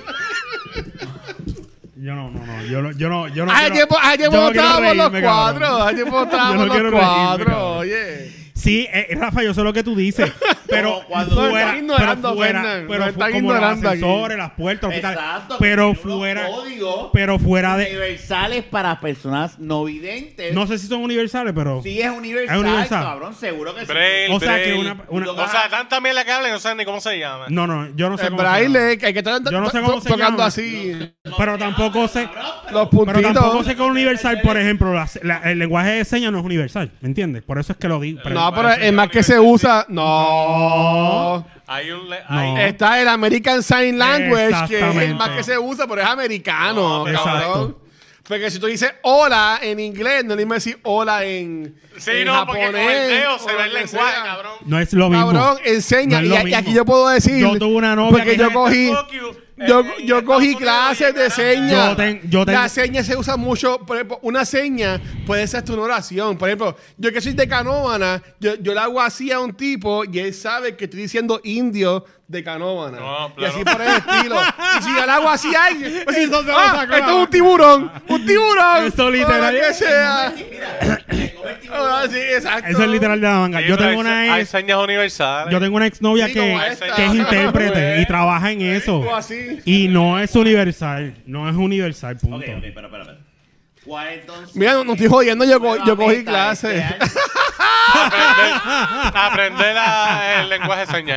yo no, no, no, yo, no- yo no, yo no. Hace quiero- tiempo, hace tiempo yo no no quiero estábamos los reírme, cabrón. cuatro. Hace tiempo no Yo estábamos no los quiero reírme, cuatro. cabrón. Oye. Sí, eh, Rafa, yo sé lo que tú dices, pero Como cuando- Nos fuera, están ignorando, pero fuera, Fernan, pero nos fu- están como los ignorando aquí. ascensores, las puertas, los hospitales, Exacto, pero que tiene unos fuera, códigos pero fuera de, universales para personas no videntes. no sé si son universales, pero Sí es universal, Es universal. cabrón, seguro que sí. Braille, o sea que Braille. una, una- O sea, tanta mierda que hablan y no saben ni cómo se llama. no, no, yo no sé El cómo se llama. braille, que hay que estar Yo no sé to- cómo se tocando llama. así pero tampoco sé, los pero puntitos. tampoco sé que es universal, por ejemplo, la- la- el lenguaje de señas no es universal, ¿me entiendes? Por eso es que lo digo. pero- No, pero es más que se usa. No. Hay un... le- No. hay- Está el American Sign Language, que es el Exactamente. más que se usa, pero es americano, No, pero- cabrón. Exacto. Porque si tú dices hola en inglés, no le mismo decir hola en, Sí, en no, porque con japonés. el dedo o se lo ve el que lenguaje, sea. cabrón. No es lo mismo. Cabrón, enseña. No es y, lo y aquí mismo. yo puedo decir. Yo tuve una novia Porque que yo era- cogí. Fuck you. Yo, Eh, yo en cogí Estados Unidos clases de llegan a- señas. Yo ten- yo ten- La seña se usa mucho. Por ejemplo, una seña puede ser hasta una oración. Por ejemplo, yo que soy de Canóvana, yo, yo le hago así a un tipo y él sabe que estoy diciendo indio de Canóvana. No, Y claro. así por el estilo. Y si yo le hago así a alguien, pues, Eso se lo ah, sacó esto la- es un tiburón. Un tiburón. Eso o literal. lo que sea. Mira, Ah, sí, exacto. Eso es literal de la manga. Sí, Yo pero tengo hay, una hay ex, señas universales. yo tengo una exnovia Sí, que, como esta. que es intérprete y trabaja en eso. O así. Y no es universal. No es universal, punto. Ok, ok, pero, pero, pero. ¿Cuál entonces? Mira, no, no estoy jodiendo, yo, co- yo cogí Nuevamente, clases. este año. Aprender, aprender la- el lenguaje de señas.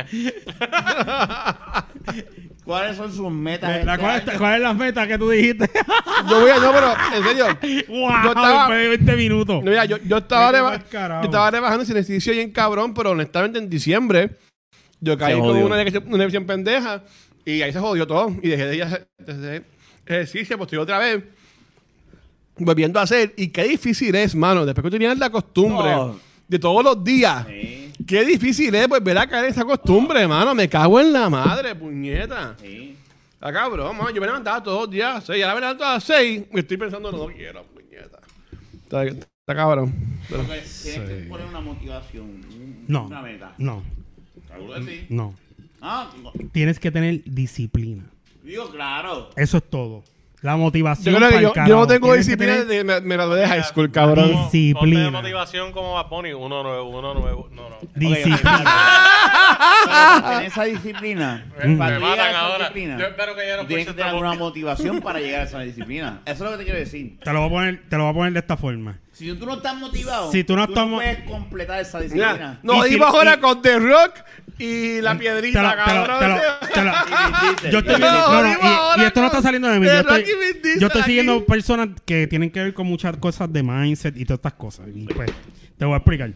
¿Cuáles son sus metas? La- este ¿cuál, año? ¿Cuál es la meta que tú dijiste? Yo voy a, no, pero en serio. ¡Wow! Yo estaba- Después de veinte minutos. No, mira, yo, yo estaba, Vete reba- pa'l carajo. yo estaba rebajando sin ejercicio bien cabrón, pero honestamente en diciembre yo caí Se con jodió. una elección, una elección pendeja y ahí se jodió todo. Y dejé de ir a hacer- de hacer ejercicio, pues estoy otra vez volviendo a hacer. Y qué difícil es, mano. Después que tú tienes la costumbre No. de todos los días Sí. Qué difícil es pues ver a caer esa costumbre, hermano. Me cago en la madre, puñeta. Sí. Está cabrón, mano. Yo me levantaba todos los días a las seis. Ahora me levanto a las seis y estoy pensando, no, no quiero, puñeta. Está, está cabrón. Pero, Porque tienes que poner una motivación, un- No. una meta. No. Seguro que sí. No. Ah, no. Tienes que tener disciplina. Digo, claro. Eso es todo. La motivación. yo creo que pa'l yo, yo carajo. no tengo Tienes que disciplina tener- desde que me, me gradué de high school, cabrón. Como- Disciplina. ponte de motivación como Bad Bunny, uno nuevo, uno nuevo. No, no. Disciplina. Pero para tener esa disciplina, Me para tú llegar matan a esa ahora. disciplina, Yo espero que ya no tú tienes que escuchen tener esta alguna podcast. motivación para llegar a esa disciplina. Eso es lo que te quiero decir. Te lo voy a poner, te lo voy a poner de esta forma. Si tú no estás motivado, Si tú no estás mo- puedes completar esa Mira, disciplina. nos Y si- dimos ahora y- con The Rock y la piedrita, Te lo- te lo- cabrón. te lo- te lo- Y Vin Diesel. Yo estoy Y Vin viendo, Diesel. no, no, Nos y- dimos ahora y, esto no está con saliendo de mí. Yo The estoy, Rock y Vin Diesel yo estoy aquí. siguiendo personas que tienen que ver con muchas cosas de mindset y todas estas cosas. Y pues, te voy a explicar.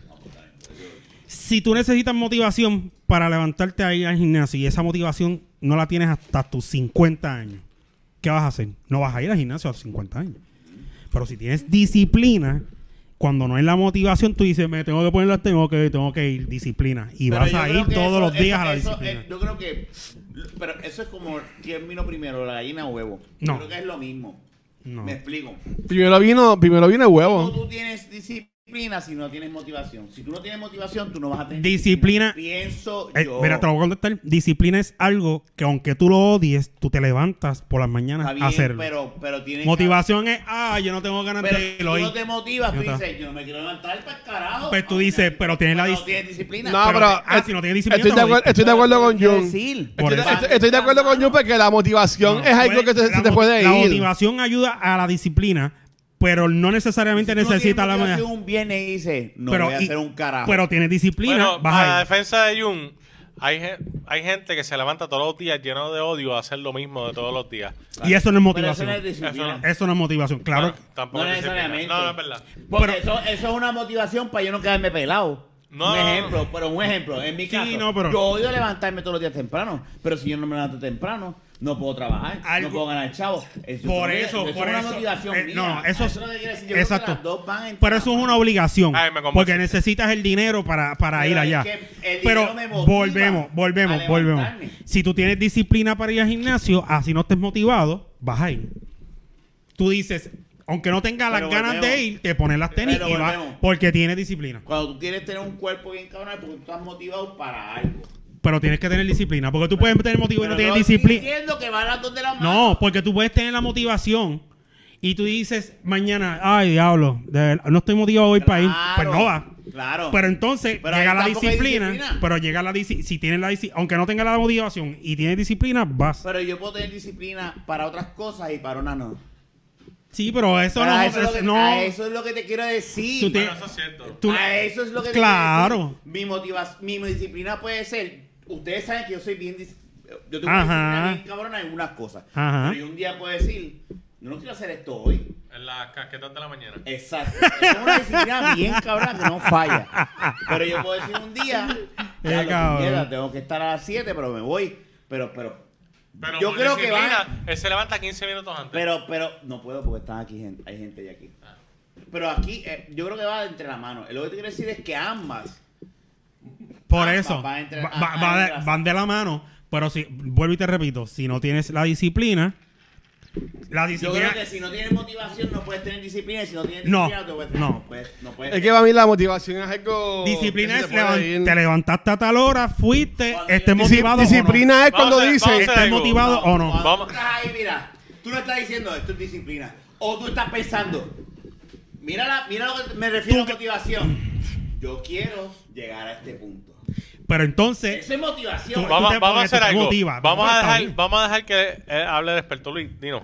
Si tú necesitas motivación para levantarte ahí al gimnasio y esa motivación no la tienes hasta tus cincuenta años, ¿qué vas a hacer? No vas a ir al gimnasio a los cincuenta años. Pero si tienes disciplina, cuando no hay la motivación, tú dices, me tengo que poner las tengo que, tengo que ir, disciplina. Y Pero vas yo a creo ir que todos eso- los días eso- a la eso, disciplina. eh, yo creo que. Pero eso es como. ¿Quién vino primero, la gallina o huevo? No. Yo creo que es lo mismo. No. Me explico. Primero vino, primero vino el ¿Cómo huevo. tú tienes disciplina si no tienes motivación? Si tú no tienes motivación, tú no vas a tener Disciplina- Pienso Eh, yo. mira, te lo voy a contestar. Disciplina es algo que aunque tú lo odies, tú te levantas por las mañanas Está bien, a hacerlo. pero, pero tienes Motivación es, ah, yo no tengo ganas Pero de si irlo tú hoy. no te motivas, tú Ya está. dices, yo no me quiero levantar para el carajo. Pues tú Ah, dices, mira, pero tienes la no dis- tienes disciplina. No, Pero pero. te- ah, si no tienes disciplina, estoy, te de lo acuerdo, diste. estoy de acuerdo con Quiero Jun. decir. Por Estoy, eso. estoy- estoy de acuerdo con Jun porque la motivación No, es algo puede- que te- la se te mo- puede La ir. motivación ayuda a la disciplina, pero no necesariamente Si tú no necesita tienes la motivación, un viernes y dice, no pero, voy a y- hacer un carajo. Pero tienes disciplina, Bueno, vas para la a ir. defensa de Jun, hay, gen- hay gente que se levanta todos los días lleno de odio a hacer lo mismo de todos los días. Y eso no es Pero eso motivación. no es disciplina. Eso Eso no es motivación. Claro. No, tampoco No es disciplina. necesariamente. No, no es verdad. Porque Pero- eso, eso es una motivación para yo no quedarme pelado. No, un no, no. ejemplo, pero un ejemplo. En mi Sí, caso, no, pero- yo odio levantarme todos los días temprano. Pero si yo no me levanto temprano, no puedo trabajar, Algo- no puedo ganar chavo. Eso Por es- eso, es por una eso. motivación eh, mía. no, eso es. es lo que quiero decir. Yo creo que Exacto. las dos van en Pero eso es una obligación. Ay, me convenciste. Porque necesitas el dinero para, para Pero ir es allá. que el Pero dinero me motiva volvemos, volvemos, a volvemos. levantarme. Si tú tienes disciplina para ir al gimnasio, así no estés motivado, vas a ir. Tú dices, aunque no tengas las Pero ganas de volvemos. ir, te pones las tenis Pero y vas volvemos. porque tienes disciplina. Cuando tú quieres tener un cuerpo bien cabrón, es porque tú estás motivado para algo. Pero tienes que tener disciplina. Porque tú puedes tener motivo y no Pero tienes estoy disciplina. diciendo que van las dos de la mano. No, porque tú puedes tener la motivación y tú dices mañana, ay, diablo, de verdad, no estoy motivado hoy para ir. Pues no va. Claro. Pero entonces Pero llega ahí la tampoco hay disciplina, disciplina. pero llega la disciplina, si tienes la disciplina, aunque no tengas la motivación y tienes disciplina, vas. Pero yo puedo tener disciplina para otras cosas y para una no. Sí, pero eso Pero no, a, eso es lo eso que, no. a eso es lo que te quiero decir. Tú te- Bueno, eso es cierto. tú- A eso es lo que te Claro. quiero decir. Mi motiva mi disciplina puede ser. Ustedes saben que yo soy bien. dis- Yo tengo Ajá. una disciplina bien cabrona en algunas cosas. Ajá. Pero yo un día puedo decir, yo no quiero hacer esto hoy. En las casquetas de la mañana. Exacto. Es una disciplina bien cabrona que no falla. Pero yo puedo decir un día, Eh, ya lo cabrón. puñeta, tengo que estar a las siete, pero me voy. Pero, pero, Pero yo por creo que disciplina, va. él se levanta quince minutos antes. Pero, pero, no puedo porque están aquí, gente, hay gente ya aquí. Pero aquí, eh, yo creo que va entre la mano. Lo que te quiero decir es que ambas. Por Ah, eso, va- va entre- va- ah, va- ah, va de- entre las- van de la mano, pero si, vuelvo y te repito, si no tienes la disciplina, la Yo disciplina... creo que si no tienes motivación no puedes tener disciplina y si no tienes No, disciplina no te puedes no. no puedes, no puedes Es que para mí la motivación es algo. Disciplina que se es te puede levan- ir. te levantaste a tal hora, fuiste, Cuando estés yo- Disci- motivado disciplina es Vamos cuando a hacer- dice. vamos a o hacer no. Estés algo. motivado o no. Cuando Vamos. tú estás ahí, mira, tú no estás diciendo esto es disciplina. O tú estás pensando, mira, la, mira lo que me refiero a motivación. Yo quiero llegar a este punto. Pero entonces, Eso es motivación. Tú- Vamos, te vamos a pones, hacer tú te algo. motivas. Vamos, a Está dejar, bien. vamos a dejar que él hable de experto Luis. Dino.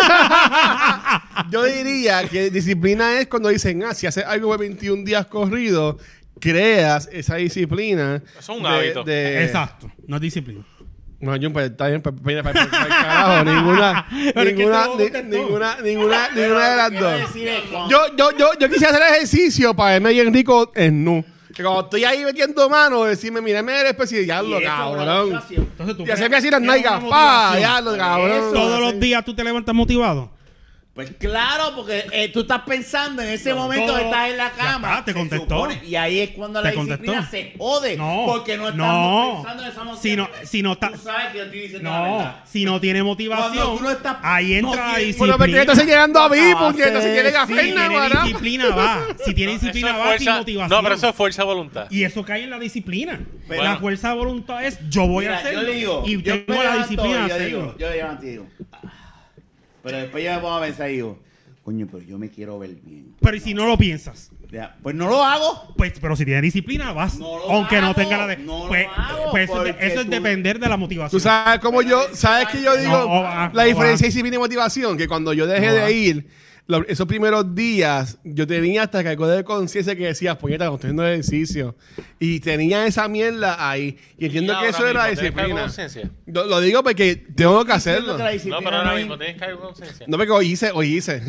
Yo diría que disciplina es cuando dicen, ah, si haces algo de veintiún días corridos, creas esa disciplina. Eso es un de- hábito. de- exacto, no es disciplina. No, Jun, pues está bien, pues, pues, pues, pues, pues, carajo, ninguna, Pero es que ninguna, todo ni- contestó. ninguna, ninguna, ninguna de las Quiero dos. decir es cuando- Yo, yo, yo, yo quisiera hacer ejercicio para verme bien rico en nu. Que cuando estoy ahí metiendo mano, decirme, mírame el espejo y ya y lo eso es una cabrón. motivación. Entonces tú Y hacerme así las tienes nalgas, una pa, motivación. ya lo cabrón. Eso. Todos Así. los días tú te levantas motivado. Pues claro, porque eh, tú estás pensando en ese momento todo- que estás en la ya cama. está, te se contestó. supone, y ahí es cuando la Te disciplina contestó. se jode. No, porque no estamos no. pensando en esa motivación. Si no- si no está- Tú sabes que yo estoy diciendo la No, verdad. si no tiene motivación, Cuando tú no estás- ahí no entra la tienes- disciplina. Bueno, porque estás llegando a mí, Ah, puñeta, si sí, quieren a sí, Si Fernan, tiene ¿verdad? disciplina, va. Si tiene Eso disciplina, es va sin fuerza- motivación. No, pero eso es fuerza de voluntad. Y eso cae en la disciplina. Pero- la fuerza de voluntad es yo voy Mira, a hacerlo. yo digo, y yo tengo me la levanto disciplina y de yo hacerlo. digo, yo levanto y digo, ah. Pero después yo me pongo a pensar y digo, coño, pero yo me quiero ver bien. Pero ¿y si no lo piensas? Ya, pues no lo hago. Pues, pero si tienes disciplina, vas. No lo aunque no hago, tenga la de. no lo pues, hago, pues eso, es de- porque eso es tú- depender de la motivación. Tú sabes cómo yo, sabes que yo digo, No, va, la no diferencia va. de disciplina y motivación, que cuando yo dejé No va. de ir, lo- esos primeros días, yo tenía hasta cargo de conciencia que decía, puñeta, no estoy haciendo ejercicio. Y tenía esa mierda ahí. Y entiendo Y que ahora eso era mismo, ¿tienes cargo de disciplina. conciencia? Lo, lo digo porque tengo que Diciendo hacerlo. que la No, disciplina pero ahora no es- mismo tienes cargo de conciencia. No, porque hoy hice, hoy hice.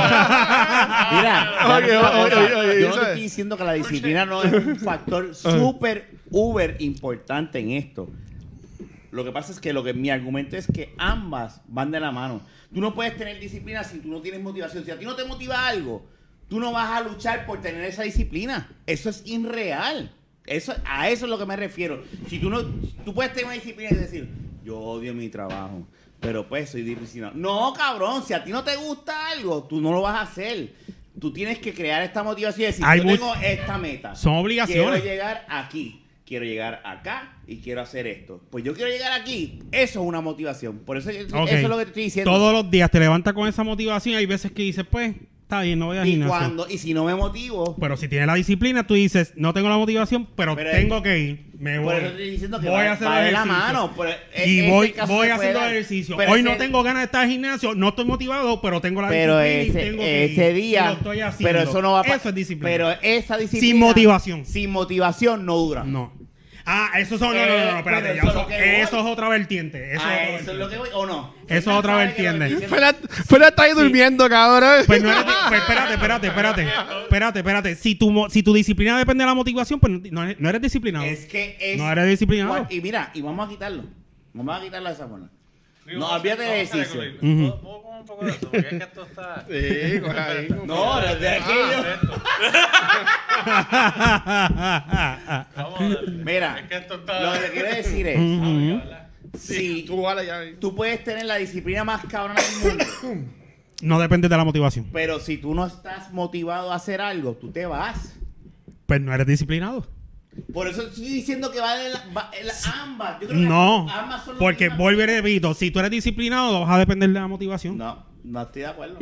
Mira, Oye, ya no oye, sé, oye, oye, yo no te ¿sabes? estoy diciendo que la disciplina no es un factor súper, uber importante en esto. Lo que pasa es que lo que mi argumento es que ambas van de la mano. Tú no puedes tener disciplina si tú no tienes motivación. Si a ti no te motiva algo, tú no vas a luchar por tener esa disciplina. Eso es irreal. Eso, a eso es lo que me refiero. Si tú no, tú puedes tener una disciplina y decir, yo odio mi trabajo, pero pues soy disciplinado. No, cabrón, si a ti no te gusta algo, tú no lo vas a hacer. Tú tienes que crear esta motivación y decir, Hay yo much- tengo esta meta. Son obligaciones. Quiero llegar aquí, quiero llegar acá y quiero hacer esto. Pues yo quiero llegar aquí. Eso es una motivación. Por eso, Ok. eso es lo que te estoy diciendo. Todos los días te levantas con esa motivación. Hay veces que dices, pues, está bien, no voy a y gimnasio. cuando y si no me motivo, Pero si tienes la disciplina, tú dices, no tengo la motivación, pero, Pero tengo es- que ir. Me por voy. eso estoy diciendo que voy va, a hacer va de la ejercicio. mano. Pero e- Y ese voy, caso voy se puede haciendo dar. ejercicio. Pero Hoy no ese- tengo ganas de estar en gimnasio, no estoy motivado, pero tengo la Pero disciplina y ese, tengo que ir. ese Y día, lo estoy haciendo. pero eso no va a pa- Eso es disciplina. Pero esa disciplina Sin motivación. Sin motivación no dura. No. Ah, eso son. No, no, no, no, Eh, espérate. pero ya eso eso, es lo que voy. eso es otra vertiente. Eso, Ah, es, eso otra es lo que vertiente. voy, ¿o no? Eso es otra Sabe que lo vertiente. estoy diciendo. Fuera, fuera está ahí durmiendo, cabrón. Pues no eres, pues espérate, espérate, espérate. Espérate, espérate. Si tu, mo- si tu disciplina depende de la motivación, pues no, no eres, no eres disciplinado. Es que es. No eres disciplinado. Y mira, y vamos a quitarlo. Vamos a quitarlo de esa forma. Digo, No, vamos a- olvídate de vamos a hacer ejercicio. algo, Luis. ¿Puedo- puedo comer un poco de esto? Porque es que esto está... Sí, coge ahí. No, desde aquello. Esto. Vamos a darle. Mira, Es que esto está... lo que te quiero decir es: Ujú. si Tú vale ya. tú puedes tener la disciplina más cabrona del mundo, No depende de la motivación. pero si tú no estás motivado a hacer algo, tú te vas. Pues no eres disciplinado. Por eso estoy diciendo que va de la, va- en la- ambas. Yo creo que No. ambas son lo Porque mismo. vuelvo y repito, si tú eres disciplinado, vas a depender de la motivación. No, no estoy de acuerdo.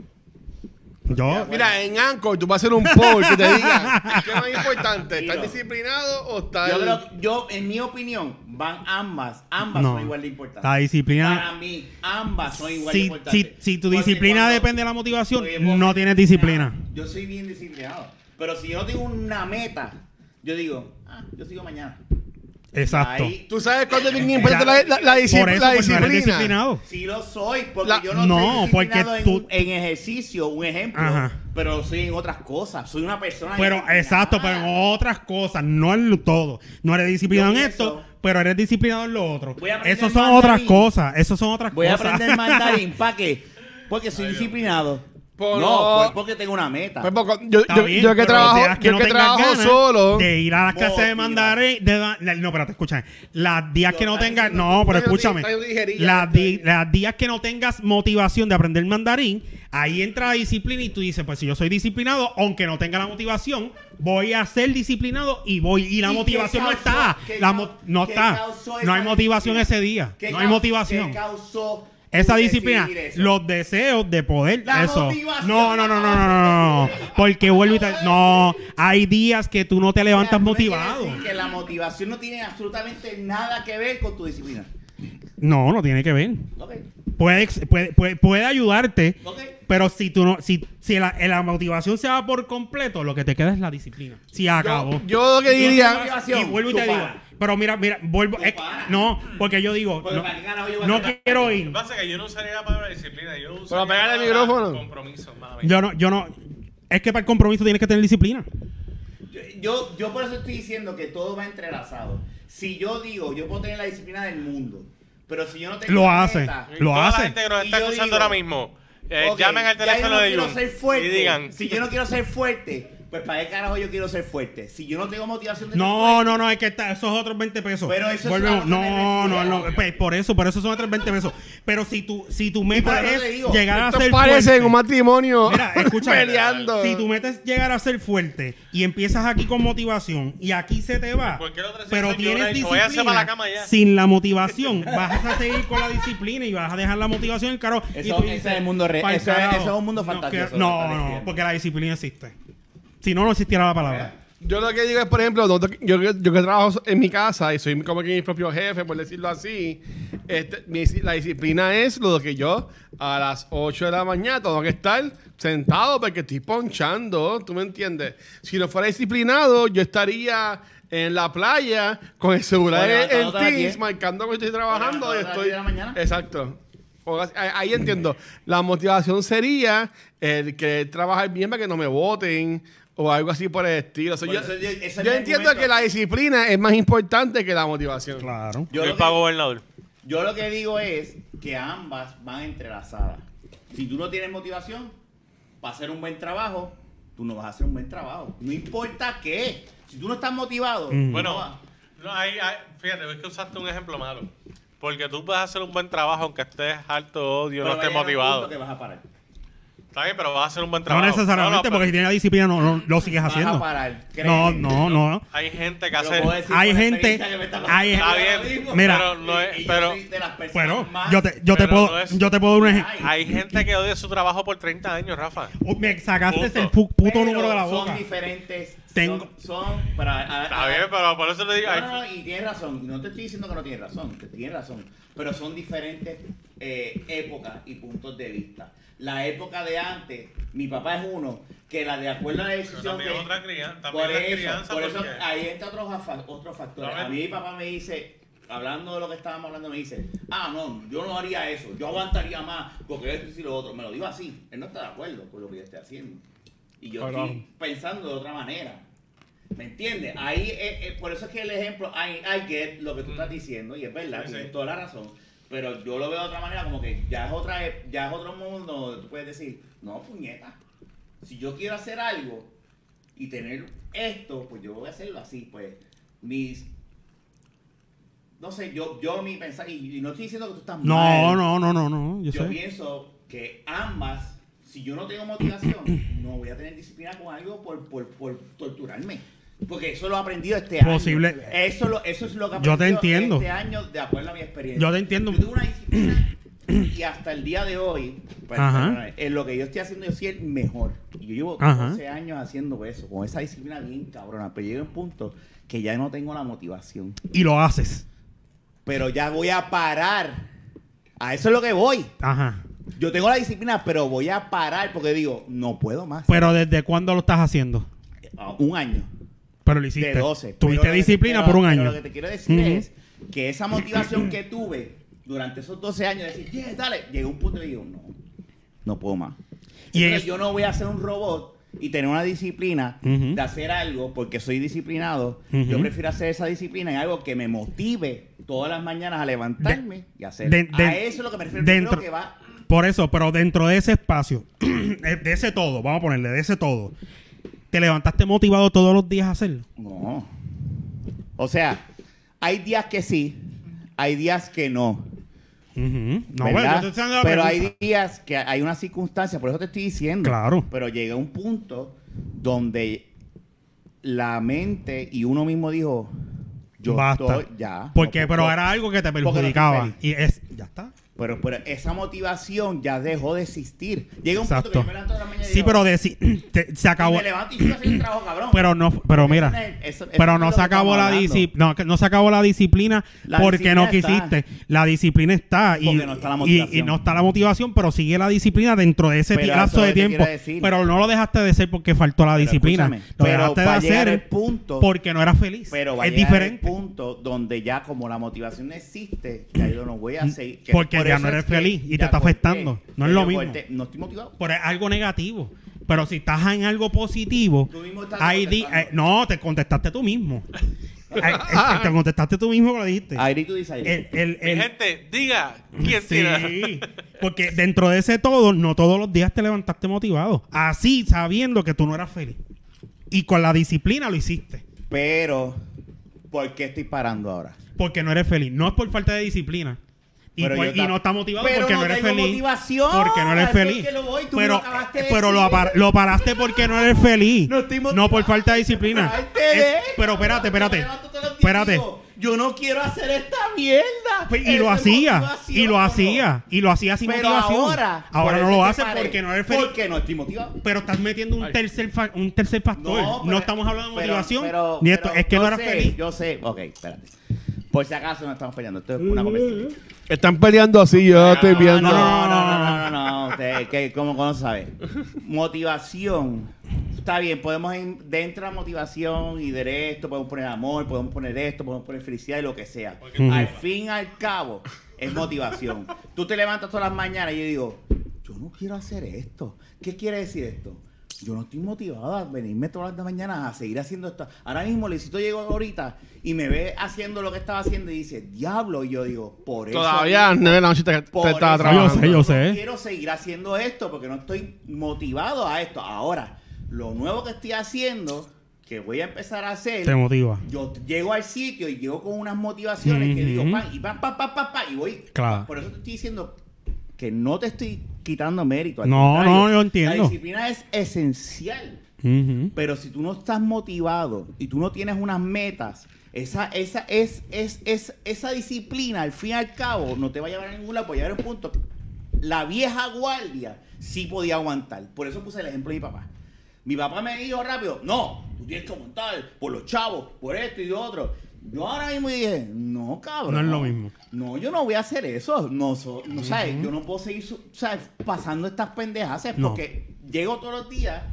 Yo, Mira, en Anchor tú vas a hacer un poll que te diga ¿qué es más importante? ¿Estás Mira. disciplinado o estás...? Yo creo, yo, en mi opinión, van ambas. Ambas No. son igual de importantes. la disciplina. Para mí, ambas son igual de Si, importantes. si, si tu Porque disciplina cuando- depende de la motivación, Porque vos- no tienes disciplina. Yo soy bien disciplinado. Pero si yo no tengo una meta, yo digo, ah, yo sigo mañana. Exacto. Ahí ¿Tú sabes cuándo es bien importante la, la, la, disci- Por eso, la pues, no eres disciplina? disciplinado. sí lo soy, porque La- yo no, No, soy disciplinado porque en, tú- en ejercicio, un ejemplo, Ajá. pero soy en otras cosas. Soy una persona Pero, disciplinada. exacto, pero en otras cosas, no en lo todo. No eres disciplinado Yo en pienso- esto, pero eres disciplinado en lo otro. Voy a aprender Eso son mandarín. otras cosas. Eso son otras Voy a cosas. aprender mandarín, ¿para qué? Porque soy disciplinado. Por no, no- pues porque tengo una meta. Pues, poco- yo, Está yo, bien, yo que pero trabajo, dejas que yo no que tengas trabajo ganas solo. de ir a las clases de Motiva. mandarín. de ma- no, espérate, escúchame. Las días Yo que no estoy tengas. diciendo- No, pero Está escúchame. yo digería, Las, di- estoy- las días que no tengas motivación de aprender mandarín, ahí entra la disciplina y tú dices, pues si yo soy disciplinado, aunque no tenga la motivación, voy a ser disciplinado y voy. Y la ¿Y motivación qué no está. causó- qué La cau- mo- no qué está. causó No hay esa motivación disciplina? ese día. ¿Qué No hay cau- motivación. ¿Qué causó Esa tú disciplina, decidir eso? los deseos de poder, La eso. motivación. No, no, no, no, no, no, no, no. Porque vuelvo y te, no, hay días que tú no te O sea, levantas tú me motivado. quieres decir que la motivación no tiene absolutamente nada que ver con tu disciplina. No, no tiene que ver. Ok, Puede, puede, puede, puede ayudarte, ok. pero si tú no, si, si la, la motivación se va por completo, lo que te queda es la disciplina. Si acabó. Yo lo que Yo tengo diría... motivación. Y vuelvo y Tú te digo, para. pero mira, mira, vuelvo, Tú es- para. no, porque yo digo, Porque no, para qué carajo yo voy a no hacer- quiero Lo que ir. pasa es que yo no usaría la palabra disciplina. Yo usaría Pero pégale la el palabra micrófono. compromiso, mala mía. Yo no, yo no, es que para el compromiso tienes que tener disciplina. Yo, yo, yo por eso estoy diciendo que todo va entrelazado. Si yo digo, yo puedo tener la disciplina del mundo, pero si yo no tengo Lo una hace. meta, Y Lo toda hace. la gente que nos Y está yo escuchando digo- ahora mismo, Eh, ok, llamen al ya teléfono yo no de quiero Jun ser fuerte. y digan. Si yo no quiero ser fuerte, pues para qué carajo yo quiero ser fuerte. Si yo no tengo motivación de ser No, fuerte, no, no, es que está, esos otros veinte pesos. Pero eso es Volvemos. a lo que No, me no, refiero. no, pues, por eso, por eso son otros veinte pesos. Pero si tu, si tu por meta eso te es digo, llegar a Esto ser parece fuerte. un matrimonio Mira, escucha, peleando. si tu meta es llegar a ser fuerte y empiezas aquí con motivación y aquí se te va, Cualquier otra pero decisión yo tienes hubiera dicho, váyanse disciplina, para la cama ya. sin la motivación vas a seguir con la disciplina y vas a dejar la motivación en el carro. y Eso- tú ese dices, es el mundo real, "Pa'l eso es- carajo". eso es un mundo No, fantasioso, que- lo No, que estás no, diciendo. porque la disciplina existe. Si no, no existiera la palabra. Yo lo que digo es, por ejemplo, nosotros- yo, yo, yo que trabajo en mi casa y soy como que mi propio jefe, por decirlo así, este, mi- la disciplina es lo que yo a las ocho de la mañana tengo que estar sentado porque estoy ponchando, ¿tú me entiendes? Si no fuera disciplinado, yo estaría en la playa con el celular Bueno, en- en levantándote a las Teams, diez. marcando que estoy trabajando Bueno, y levantándote a las estoy... diez de la mañana. Exacto. O- ahí- Ahí entiendo. La motivación sería el que trabajar bien para que no me voten o algo así por el estilo. O sea, Por yo eso yo- ese es yo mi entiendo argumento. que la disciplina es más importante que la motivación. Claro. Yo Yo lo, para que, gobernador. yo lo que digo es que ambas van entrelazadas. Si tú no tienes motivación para hacer un buen trabajo, tú no vas a hacer un buen trabajo. No importa qué. Si tú no estás motivado, Mm. no Bueno, vas. no, ahí, ahí- fíjate, es que usaste un ejemplo malo. Porque tú puedes hacer un buen trabajo aunque estés harto de odio, Pero no va a estés llegar un motivado. punto que vas a parar. Está bien, pero vas a hacer un buen No trabajo. necesariamente, No, no, porque si tienes la disciplina no, no lo sigues Vas haciendo. a parar. No, créeme. no, no. Hay gente que Te lo hace... puedo decir Hay por la gente- experiencia que me está pasando hay- Está ahora bien, mismo. mira. pero no es... Y yo Pero, soy de las personas Bueno, más- yo te, yo te pero puedo, no es- yo te puedo dar un ejemplo. hay gente que odia su trabajo por treinta años, Rafa. Me sacaste Punto. el pu- puto Pero número de la son boca. diferentes. Tengo- Son, son pero a- a- Está a- bien, pero por eso te digo... No, hay- no, no, y tienes razón. No te estoy diciendo que no tienes razón. Te tienes razón. Pero son diferentes eh, épocas y puntos de vista. La época de antes, mi papá es uno, que la de acuerdo a la decisión también que... otra crianza, también por la eso, crianza, por eso porque- ahí entra otros, fa- otros factores. A ver. A mí mi papá me dice, hablando de lo que estábamos hablando, me dice, ah, no, yo no haría eso. Yo aguantaría más porque esto y lo otro. Me lo digo así. Él no está de acuerdo con lo que yo estoy haciendo. Y yo Pero- estoy pensando de otra manera. ¿Me entiendes? Ahí, eh, eh, por eso es que el ejemplo, I, I get lo que tú estás diciendo, y es verdad, Sí, sí. tienes toda la razón. Pero yo lo veo de otra manera, como que ya es otra, ep- ya es otro mundo donde tú puedes decir, no, puñeta, si yo quiero hacer algo y tener esto, pues yo voy a hacerlo así, pues mis, no sé, yo, yo mi pensar, y, y no estoy diciendo que tú estás No, mal. no, no, no, no. Yo Yo sé. pienso que ambas, si yo no tengo motivación, no voy a tener disciplina con algo por, por, por torturarme. Porque eso lo he aprendido este Posible- año. Eso, lo, eso es lo que he Yo te aprendido entiendo. este año de acuerdo a mi experiencia. Yo te entiendo. Yo tengo una disciplina y hasta el día de hoy, pues, Ajá. perdóname, en lo que yo estoy haciendo, yo soy el mejor. Y yo llevo Ajá. doce años haciendo eso, con esa disciplina bien cabrona. Pero llega un punto que ya no tengo la motivación. Y lo haces. Pero ya voy a parar. A eso es lo que voy. Ajá. Yo tengo la disciplina, pero voy a parar porque digo, no puedo más. Pero ¿desde cuándo lo estás haciendo? Ah, un año. Pero lo hiciste. De doce. Tuviste Pero lo que- disciplina pero- por un pero año. lo que te quiero decir Ujú. es que esa motivación que tuve durante esos doce años, de decir, yeah, dale, llegó un punto y digo, no, no puedo más. Y Entonces, es- yo no voy a ser un robot y tener una disciplina Ujú. de hacer algo porque soy disciplinado. Ujú. Yo prefiero hacer esa disciplina en algo que me motive todas las mañanas a levantarme y hacer. de- de- a eso es lo que me refiero. dentro- Yo creo que va. Por eso, pero dentro de ese espacio, de ese todo, vamos a ponerle, de ese todo, ¿te levantaste motivado todos los días a hacerlo? No. O sea, hay días que sí, hay días que no. Ujú. No, ¿verdad? bueno, yo te estoy haciendo la Pero pregunta. hay días que hay una circunstancia, por eso te estoy diciendo. Claro. Pero llega un punto donde la mente y uno mismo dijo, yo Basta. estoy ya. Porque, no pero puedo. era algo que te Porque no estoy perjudicaba. feliz. Y es, ya está. Pero, pero esa motivación ya dejó de existir. Llega un punto que Exacto. yo me levanto de la mañana y Sí, digo, pero de, si- te- se y acabó. me levanto y sigo haciendo el trabajo, cabrón. Pero no, pero Porque mira, eso es- eso- eso pero es no lo se que acabó estamos la hablando. disciplina, no, que no se acabó la disciplina La porque no disciplina quisiste. está. La disciplina está y, Porque no está la y- motivación. y no está la motivación, pero sigue la disciplina dentro de ese Pero ti- eso lapso es de lo que tiempo. quiero decir. Pero no lo dejaste de ser porque faltó la Pero disciplina. escúchame, Lo pero dejaste de va a llegar hacer el punto- porque no eras feliz. Pero va a es llegar diferente. el punto donde ya como la motivación no existe, ya yo no voy a seguir. que Porque por ya eso no es eres que feliz y te ya está corté, afectando. No es ya lo yo mismo. corté. No estoy motivado. Por algo negativo. Pero si estás en algo positivo, Tú mismo estás hay di- contestando. eh, no, te contestaste tú mismo. Ay, eh, te contestaste tú mismo que lo dijiste. Ahí tú dices ahí. El, el, Mi el- gente, diga quién sí, tiene. Porque dentro de ese todo, no todos los días te levantaste motivado. Así, sabiendo que tú no eras feliz. Y con la disciplina lo hiciste. Pero, ¿por qué estoy parando ahora? Porque no eres feliz. No es por falta de disciplina. Y, Pero por- yo y ta- no estás motivado Pero porque no, no eres tengo feliz. motivación. Porque no eres A eso es feliz. que lo voy, tú me pero lo acabaste de pero lo, decir. apar- lo paraste porque no eres feliz. No estoy No por motivado. falta de disciplina. Aparte Es- de- pero espérate, espérate. Yo me levanto todos los días y Espérate. digo, yo no quiero hacer esta mierda. Pues, y Eso lo es hacía. motivación, Y lo ¿o no? hacía. Y lo hacía sin Pero motivación. ahora. Ahora por no eso lo te hace paré. porque no eres feliz. Porque no estoy motivado. Pero estás metiendo un tercer fa- un tercer factor. No, No, pero- estamos hablando de pero- motivación. pero- ni esto. pero Es que yo no eras sé, feliz. Yo sé. Ok, espérate. Por si acaso no estamos peleando. Esto es una conversación. Están peleando así, yo estoy viendo. No, no, no, no, no, no. Usted, que, como no sabe. Motivación. Está bien, podemos ir dentro de la motivación y de esto, podemos poner amor, podemos poner esto, podemos poner felicidad y lo que sea. Ujú. Al fin y al cabo, es motivación. Tú te levantas todas las mañanas y yo digo, yo no quiero hacer esto. ¿Qué quiere decir esto? Yo no estoy motivado a venirme todas las mañanas a seguir haciendo esto. Ahora mismo, Luisito llegó ahorita y me ve haciendo lo que estaba haciendo y dice, diablo, y yo digo, por eso... Todavía a las nueve de la noche te, te Por estaba eso trabajando. Yo sé, yo no sé. quiero seguir haciendo esto porque no estoy motivado a esto. Ahora, lo nuevo que estoy haciendo, que voy a empezar a hacer, Te motiva. yo llego al sitio y llego con unas motivaciones que digo, Ujú. pan, y pam, pam, pam, pam, pam, y voy. Claro. Por eso te estoy diciendo que no te estoy quitando mérito. al No, contrario. no, yo entiendo. La disciplina es esencial. Ujú. Pero si tú no estás motivado y tú no tienes unas metas, esa, esa, es, es, es, esa disciplina, al fin y al cabo, no te va a llevar a ningún lado. Puede llegar a un punto. La vieja guardia sí podía aguantar. Por eso puse el ejemplo de mi papá. Mi papá me dijo rápido, no, tú tienes que aguantar por los chavos, por esto y lo otro. Yo ahora mismo dije, no, cabrón. No es lo mismo. No, yo no voy a hacer eso. No, so- no ¿sabes? Yo no puedo seguir su- ¿sabes? pasando estas pendejas No. porque llego todos los días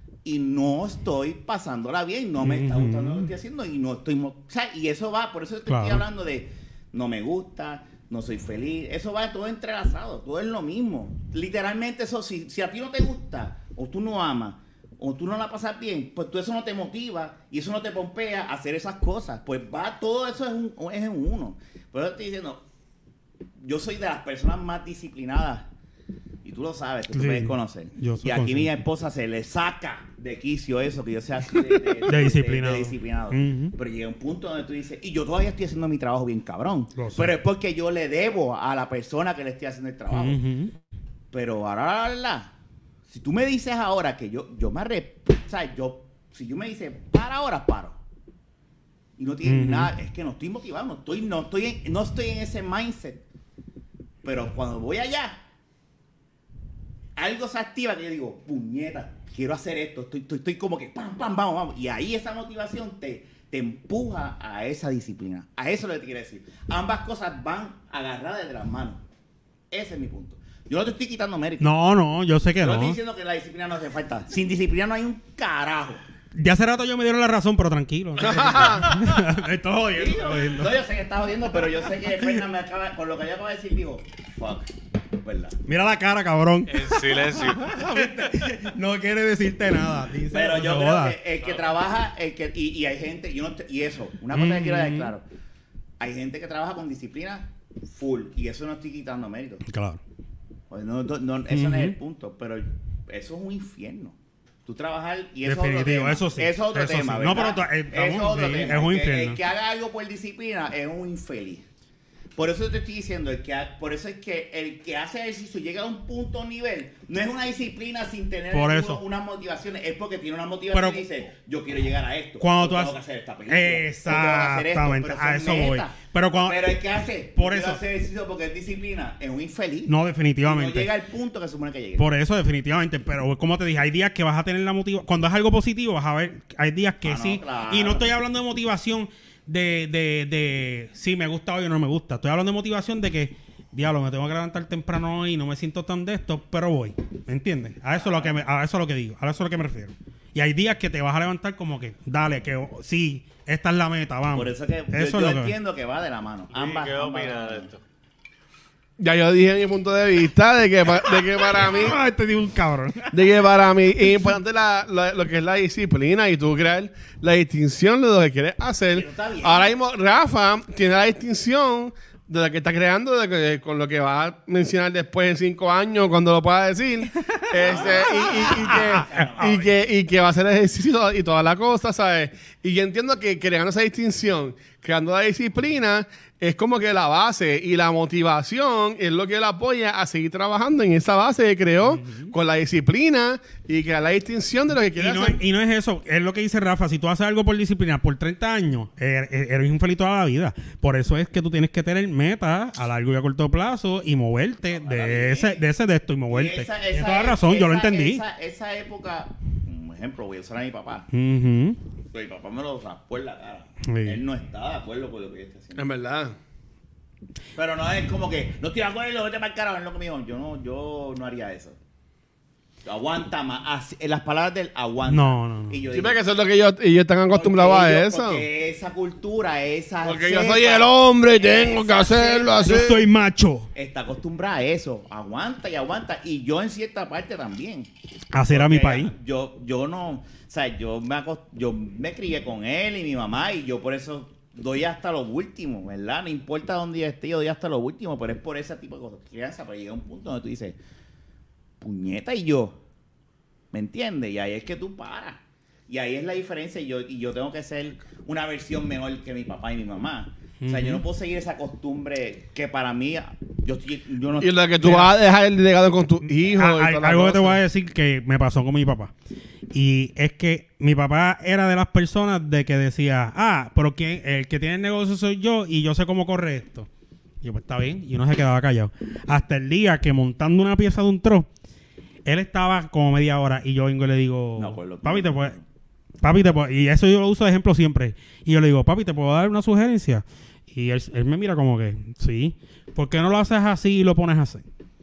y no estoy pasándola bien, no me está Ujú. gustando lo que estoy haciendo y no estoy... mo- O sea, y eso va, por eso te Claro. estoy hablando de no me gusta, no soy feliz, eso va todo entrelazado, todo es lo mismo. Literalmente eso, si, si a ti no te gusta o tú no amas o tú no la pasas bien, pues tú eso no te motiva y eso no te pompea a hacer esas cosas. Pues va, todo eso es, un, es en uno. Por eso estoy diciendo, yo soy de las personas más disciplinadas y tú lo sabes, que tú Sí, puedes conocer. yo soy Y aquí mi consciente. esposa se le saca de quicio eso, que yo sea así de, de- De disciplinado. de disciplinado. Ujú. Pero llega un punto donde tú dices, y yo todavía estoy haciendo mi trabajo bien cabrón. Lo sé. Pero es porque yo le debo a la persona que le estoy haciendo el trabajo. Ujú. Pero ahora, la verdad, si tú me dices ahora que yo, yo me arrepiento, o sea, yo, si yo me dices, para ahora, paro. Y no tiene Ujú. nada, es que no estoy motivado, no estoy, no estoy en, no estoy en ese mindset. Pero cuando voy allá, algo se activa que yo digo, puñeta, quiero hacer esto, estoy, estoy, estoy como que, pam, pam, vamos, vamos. Y ahí esa motivación te, te empuja a esa disciplina. A eso es lo que te quiero decir. Ambas cosas van agarradas de las manos. Ese es mi punto. Yo no te estoy quitando mérito. No, no, yo sé que Yo no no. estoy diciendo que la disciplina no hace falta. Sin disciplina no hay un carajo. De hace rato yo me dieron la razón, pero tranquilo. Me estoy jodiendo, Sí, estoy yo, jodiendo. no, yo sé que estás jodiendo, pero yo sé que Fernan me acaba, con lo que yo acabo de decir, digo, fuck, es verdad. Mira la cara, cabrón. En silencio. No quiere decirte nada. Dice, Pero yo no creo jodas. que el que trabaja, el que, y, y hay gente, y, uno, y eso, una cosa que quiero dejar Mm. claro, hay gente que trabaja con disciplina full, y eso no estoy quitando mérito. Claro. Pues no, no, no, eso no es el Ujú. punto, pero eso es un infierno. Tú trabajar y eso es otro Definitivo, tema. eso sí, Eso es otro eso tema, sí. No, ¿verdad? pero, eh, Eso es estamos- otro sí, tema. es un El que- infierno. El que haga algo por disciplina es un infeliz. Por eso te estoy diciendo, el que ha- por eso es que el que hace ejercicio llega a un punto nivel, no es una disciplina sin tener Por uno- eso. unas motivaciones, es porque tiene una motivación Pero y dice, yo quiero llegar a esto. cuando yo tú tengo haces- que hacer esta película. yo tengo que hacer esto, Exactamente, pero a son eso voy. metas. Pero cuando- Pero el que hace, Por yo quiero eso. hacer ejercicio porque es disciplina, es un infeliz. No, No definitivamente. llega al punto que se supone que llegue. Por eso, definitivamente. Pero como te dije, hay días que vas a tener la motivación. Cuando es algo positivo, vas a ver. Hay días que Ah, no, sí. claro. Y no estoy hablando de motivación de, de, de si me gusta hoy o no me gusta. Estoy hablando de motivación de que, diablo, me tengo que levantar temprano hoy y no me siento tan de esto, pero voy. ¿Me entiendes? A eso es lo que me, a eso es lo que digo. A eso es lo que me refiero. Y hay días que te vas a levantar como que, dale, que oh, sí, esta es la meta, vamos. Por eso que yo, Eso yo es lo que- entiendo que va de la mano. Ambas. ¿Qué ambas opinas van de la esto? Ya yo dije mi punto de vista de que, pa- de que para mí, Ah, este tipo es un cabrón. de que para mí es importante la, la- lo que es la disciplina y tú crear la distinción de lo que quieres hacer. Pero está bien. Ahora mismo Rafa tiene la distinción de lo que está creando, de que, con lo que va a mencionar después en cinco años, cuando lo pueda decir. este, y, y, y, que, y, que, y que va a hacer ejercicio y toda la cosa, ¿sabes? Y yo entiendo que creando esa distinción, creando la disciplina, es como que la base y la motivación es lo que le apoya a seguir trabajando en esa base que creó uh-huh. con la disciplina y que la distinción de lo que quiere y no, hacer. Y no es eso, es lo que dice Rafa, si tú haces algo por disciplina por treinta años, eres, eres infeliz toda la vida. Por eso es que tú tienes que tener metas a largo y a corto plazo y moverte no, de, ese, de ese de esto y moverte. Esa, esa, Tienes toda la razón, esa, yo lo entendí. Esa, esa época, un ejemplo, voy a usar a mi papá. Uh-huh. Mi papá me lo raspó en la cara. Sí. Él no está de acuerdo con lo que yo estoy haciendo. En verdad. Pero no es como que no estoy de acuerdo, vete para el carajo, es lo que me dijo. Yo no, yo no haría eso. Aguanta más. Así, en las palabras del aguanta. No, no, no. Y yo sí, digo, porque eso es lo que ellos, ellos están acostumbrados a ellos, eso. Porque esa cultura, esa. Porque yo soy el hombre y tengo que hacerlo así. Yo soy macho. Está acostumbrada a eso. Aguanta y aguanta. Y yo en cierta parte también. Así era mi país. Yo, yo no. O sea, yo me, acost, yo me crié con él y mi mamá y yo por eso doy hasta lo último, ¿verdad? No importa dónde yo esté, yo doy hasta lo último, pero es por ese tipo de cosas. Crianza, pero llega un punto donde tú dices, puñeta y yo, ¿me entiendes? Y ahí es que tú paras. Y ahí es la diferencia y yo, y yo tengo que ser una versión mejor que mi papá y mi mamá. O sea, uh-huh. yo no puedo seguir esa costumbre que para mí, yo, estoy, yo no... Y lo que tú vas a dejar el legado con tus hijos. A, y a, algo que te voy a decir que me pasó con mi papá. Y es que mi papá era de las personas de que decía, ah, pero quién, el que tiene el negocio soy yo y yo sé cómo corre esto. Y yo, pues está bien. Y uno se quedaba callado. Hasta el día que montando una pieza de un tro, él estaba como media hora y yo vengo y le digo, no, pues, papi, te puedes... Papi, te puedo... Y eso yo lo uso de ejemplo siempre. Y yo le digo, papi, ¿te puedo dar una sugerencia? Y él, él me mira como que, sí. ¿Por qué no lo haces así y lo pones así?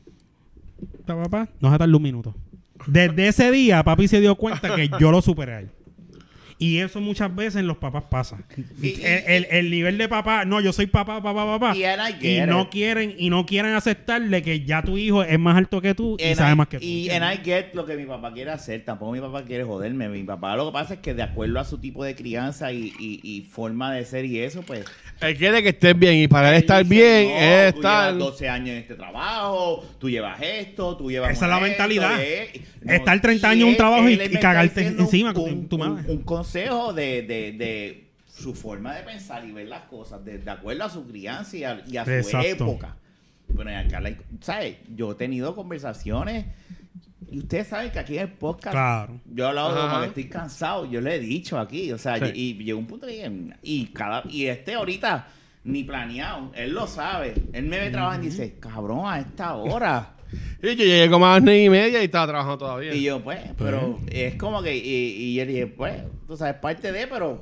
Papá, no se tarda un minuto. Desde ese día, papi se dio cuenta que yo lo superé a él. Y eso muchas veces en los papás pasa. Y, y, el, el, el nivel de papá, no, yo soy papá, papá, papá. Y, y no quieren, y no quieren aceptarle que ya tu hijo es más alto que tú y and sabe I, más que tú. Y en I get lo que mi papá quiere hacer. Tampoco mi papá quiere joderme. Mi papá lo que pasa es que de acuerdo a su tipo de crianza y, y, y forma de ser y eso, pues... Él quiere que estés bien y para él estar dice, bien no, es tú estar... llevas doce años en este trabajo, tú llevas esto, tú llevas... Esa es la mentalidad. Es, no, estar treinta años en un trabajo y, y cagarte encima un, con tu madre. Un, un consejo de, de, de su forma de pensar y ver las cosas de, de acuerdo a su crianza y a, y a su Exacto. época. Bueno, y acá, ¿sabes? Yo he tenido conversaciones y ustedes saben que aquí en el podcast claro. yo he hablado de como que estoy cansado, yo lo he dicho aquí, o sea, sí. y, y llegó un punto que y cada y este ahorita ni planeado, él lo sabe, él me ve trabajando y dice, cabrón, a esta hora. Y yo llegué como a las nueve y media y estaba trabajando todavía. Y yo, pues, pero es como que, y, y él dije, pues, tú sabes, parte de, pero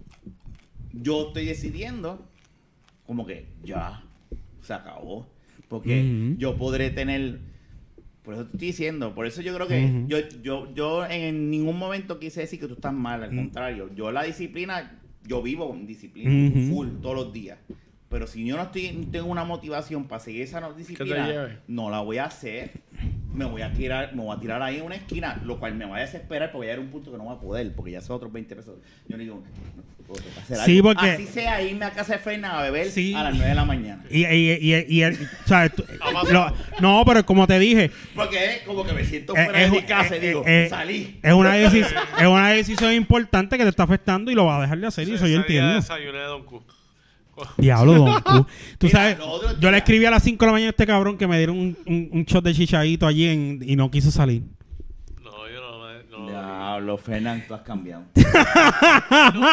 yo estoy decidiendo, como que ya, se acabó. Porque uh-huh. yo podré tener, por eso te estoy diciendo, por eso yo creo que uh-huh. yo, yo, yo en ningún momento quise decir que tú estás mal, al uh-huh. contrario. Yo la disciplina, yo vivo con disciplina, uh-huh. full, todos los días. Pero si yo no estoy, tengo una motivación para seguir esa disciplina, no la voy a hacer. Me voy a tirar, me voy a tirar ahí en una esquina, lo cual me va a desesperar porque voy a llegar a un punto que no voy a poder, porque ya son otros veinte pesos. Yo le digo, no, puedo hacer sí, algo. Porque... Así sea irme a casa de Fernan a beber sí. a las nueve de la mañana. Y, y, y, y, y o sea, tú, lo, no, pero como te dije, porque es como que me siento fuera eh, de mi casa eh, y digo, eh, salí. Es una, decis- es una decisión importante que te está afectando y lo vas a dejar de hacer, sí, y eso yo entiendo. Desayuné de Don Q. Diablo, Don Q. Tú Mira, sabes, yo le escribí a las cinco de la mañana a este cabrón que me dieron un, un, un shot de chichadito allí en, y no quiso salir. No, yo no. no Diablo, Fernan, tú has cambiado. no,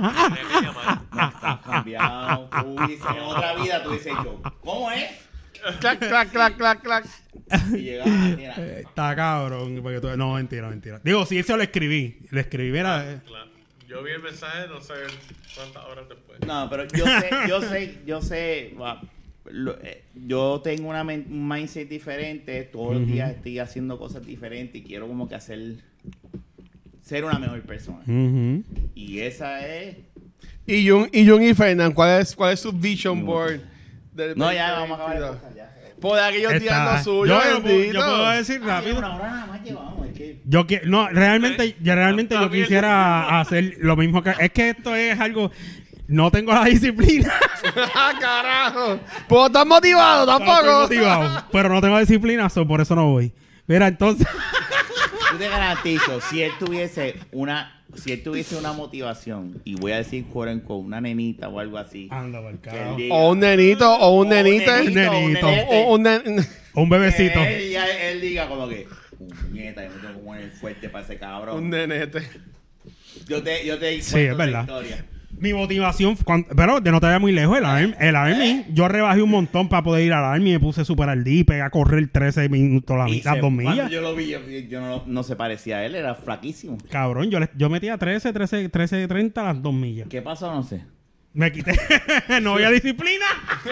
has cambiado. Tú dices, en otra vida tú dices yo, ¿cómo es? Clac, clac, clac, clac, clac. Y llegaba, mira. Está cabrón. Porque tú, no, mentira, mentira. Digo, si eso lo escribí. Le escribí, era... Claro, claro. Yo vi el mensaje, no sé cuántas horas después. No, pero yo sé, yo sé, yo sé, lo, eh, yo tengo una men- un mindset diferente. Todos uh-huh. los días estoy haciendo cosas diferentes y quiero como que hacer, ser una mejor persona. Uh-huh. Y esa es... Y Jun y, Jun y Fernan, ¿cuál es, cuál es su vision board? Del no, ya vamos a acabar la cosa, ya. Por aquellos días no suyo, yo, yo, yo puedo decir ah, rápido. Una hora nada más llevamos, es que... Yo que no, realmente, yo realmente yo quisiera hacer lo mismo que es que esto es algo no tengo la disciplina. ¡Ah, carajo! ¿Puedo estar motivado No estoy tampoco? motivado, pero no tengo disciplina, so por eso no voy. Mira, entonces... Yo te garantizo, si él tuviese una, si él tuviese una motivación, y voy a decir quote unquote, una nenita o algo así. Anda, por que él carajo. diga- O un nenito, o un o nenite. nenito, o un Nenito. nenete, O un nen... O un bebecito. que Él, ya- él diga como que, puñeta, yo me tengo que poner fuerte para ese cabrón. Un nenete. Yo te, yo te Sí, cuento es verdad. esa historia. Mi motivación, cuando- pero de no te vayas muy lejos, el Army, el Army, yo rebajé un montón para poder ir al Army, me puse super al día y pegué a correr trece minutos la, Y mi- las se- dos cuando millas. yo lo vi, yo, yo no, no se parecía a él, era flaquísimo. Cabrón, yo, le- yo metía trece, trece, trece, treinta las dos millas. ¿Qué pasó? No sé. Me quité. No había disciplina.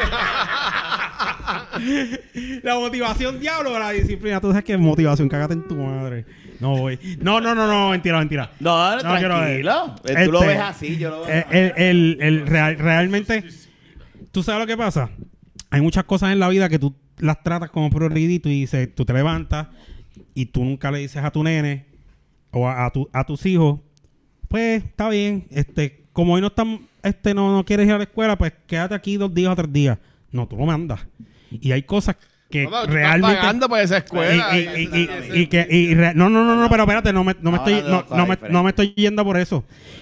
La motivación, diablo, la disciplina. Tú sabes que es motivación, cágate en tu madre. No voy. No, no, no, no, mentira, mentira. No, No, quiero ver. tranquilo. Tú lo Este, ves así, yo lo veo El, el, el- el real- realmente, ¿tú sabes lo que pasa? Hay muchas cosas en la vida que tú las tratas como prioridad y tú dices, tú te levantas y tú nunca le dices a tu nene o a, a, tu, a tus hijos, pues está bien, este, como hoy no están, este, no, no quieres ir a la escuela, pues quédate aquí dos días o tres días. No, tú lo mandas. Y hay cosas que No, no, tú realmente estás pagando por esa escuela. y, y- y- y- y que y re- no no no no pero espérate, no me, no me Ahora estoy de no, dos cosas no me, diferentes. no me estoy yendo por eso.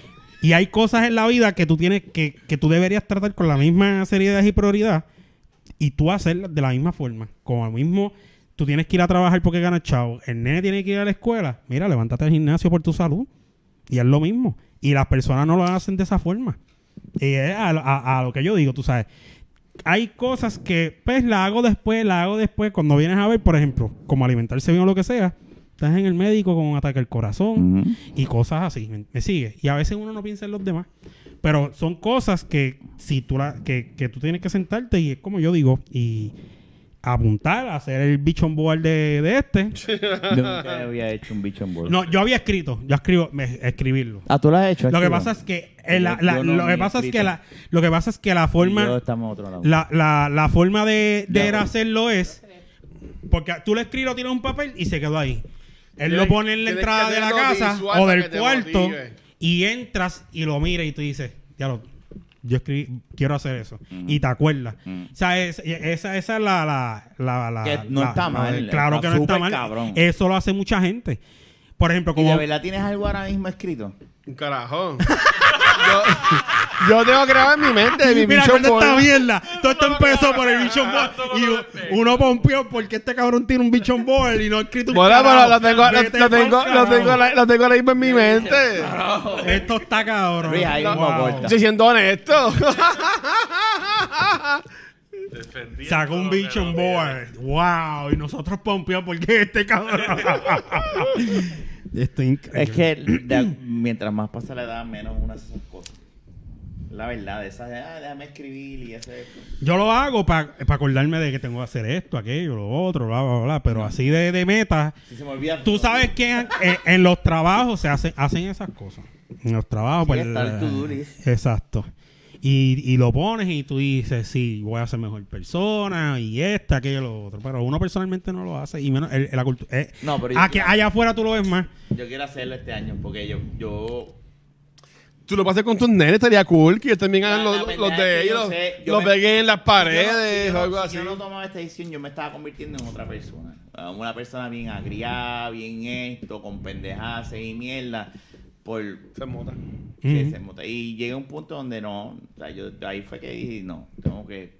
Y hay cosas en la vida que tú tienes que que tú deberías tratar con la misma seriedad y prioridad y tú hacerlas de la misma forma. Como mismo tú tienes que ir a trabajar porque ganas chavo, el nene tiene que ir a la escuela. Mira, levántate al gimnasio por tu salud. Y es lo mismo. Y las personas no lo hacen de esa forma. Y es a, a- a lo que yo digo, tú sabes. Hay cosas que, pues, la hago después, la hago después. Cuando vienes a ver, por ejemplo, como alimentarse bien o lo que sea, estás en el médico con un ataque al corazón Ujú. y cosas así. ¿Me, me sigue? Y a veces uno no piensa en los demás. Pero son cosas que si tú la, que, que tú tienes que sentarte y es como yo digo, y apuntar, hacer el bichon board de, de este. Yo nunca había hecho un bicho en bola. No, yo había escrito, yo escribo, me, escribirlo. Ah, tú lo has hecho. Lo que Escriba. pasa es que eh, la- Yo- la- yo no lo que ni pasa es que escrito. la lo que pasa es que la Y yo forma estamos a otro lado. la, la, la forma de, de Ya, él bueno. hacerlo es porque tú le escribes, tienes un papel y se quedó ahí. Él Tienes- lo pone en la tienes entrada que de la tenerlo casa visual o para del que te cuarto motive. y entras y lo miras y tú dices, ya lo yo escribí, quiero hacer eso. Y te acuerdas. Mm. O sea, es- esa, esa es la... la, la, la- Que no la- está la- mal, Claro está que no está súper mal. cabrón. Eso lo hace mucha gente. Por ejemplo, ¿Y como... de verdad tienes algo ahora mismo escrito? Un carajo. yo, yo tengo que grabar en mi mente mi Mira, bichon con esta board. mierda. Todo esto empezó por el bichon board. Y u- uno pompió porque este cabrón tiene un bichon board y no ha escrito un Bueno, carajo. pero lo tengo, lo, Vete lo pa'l tengo, lo carajo. tengo, ahora- lo tengo ahora mismo en mi mente. Esto está cabrón. Luis, ahí mismo Wow. corta. Estoy siendo honesto. Defendiendo Sacó un lo que bichon no board. Wow. Y nosotros pompió porque este cabrón. Esto es increíble. Es que de- mientras más pasa la edad, menos uno hace esas cosas. La verdad, de esas de, ah, déjame escribir y hacer esto. Yo lo hago para acordarme de que tengo que hacer esto, aquello, lo otro, bla, bla, bla. Pero así de, de meta. Si se me olvida. Tú sabes que en, en- en los trabajos se hacen, hacen esas cosas. En los trabajos, Sí, pues. está el eh, to-do list. Exacto. Y, y lo pones y tú dices, sí, voy a ser mejor persona y esta, aquello, lo otro. Pero uno personalmente no lo hace. Y menos el- la cultura. eh, No, pero yo- a que allá afuera tú lo ves más. Yo quiero hacerlo este año porque yo. yo Tú lo pasas con tus nenes, estaría cool que ellos también La- hagan la los, verdad los es de que yo ellos, sé, yo los me- peguen en las si paredes yo no- o algo si así. yo no tomaba esta decisión, yo me estaba convirtiendo en otra persona. Ah, Una persona bien agriada, bien esto, con pendejadas y mierda. Por. Se mota. Sí, Ujú. se mota. Y llegué a un punto donde no. O sea, yo, ahí fue que dije, no, tengo que.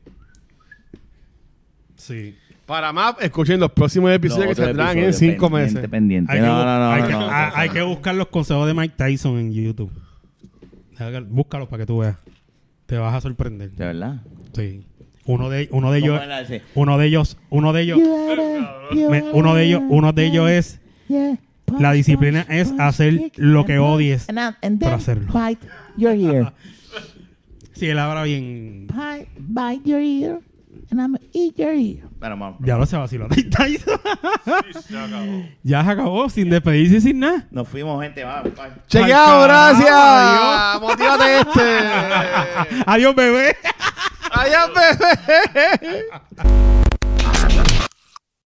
Sí. Para más, escuchen los próximos episodios que Los otros saldrán en episodios, cinco pendiente, meses. pendiente. Hay, que, No, bu- no, no, hay, no, que, no, a- no, hay no. que buscar los consejos de Mike Tyson en YouTube. Búscalos para que tú veas. Te vas a sorprender. De verdad. Sí. Uno de, uno de ellos. ¿Cómo era ese? Uno de ellos. Uno de ellos. me- uno de ellos. Uno de ellos es. La disciplina es hacer lo que odies por hacerlo. Bite your ear. Sí, él habla bien. Bite, bite your ear. And I'm gonna eat your ear. Bueno, vamos. Ya lo se vaciló. Mike Tyson. Sí, se acabó. Ya se acabó, sin despedirse y sin nada. Nos fuimos, gente. Va, bye. Chequeado, Al carajo, gracias. Motívate este. Adiós, bebé. Adiós, bebé.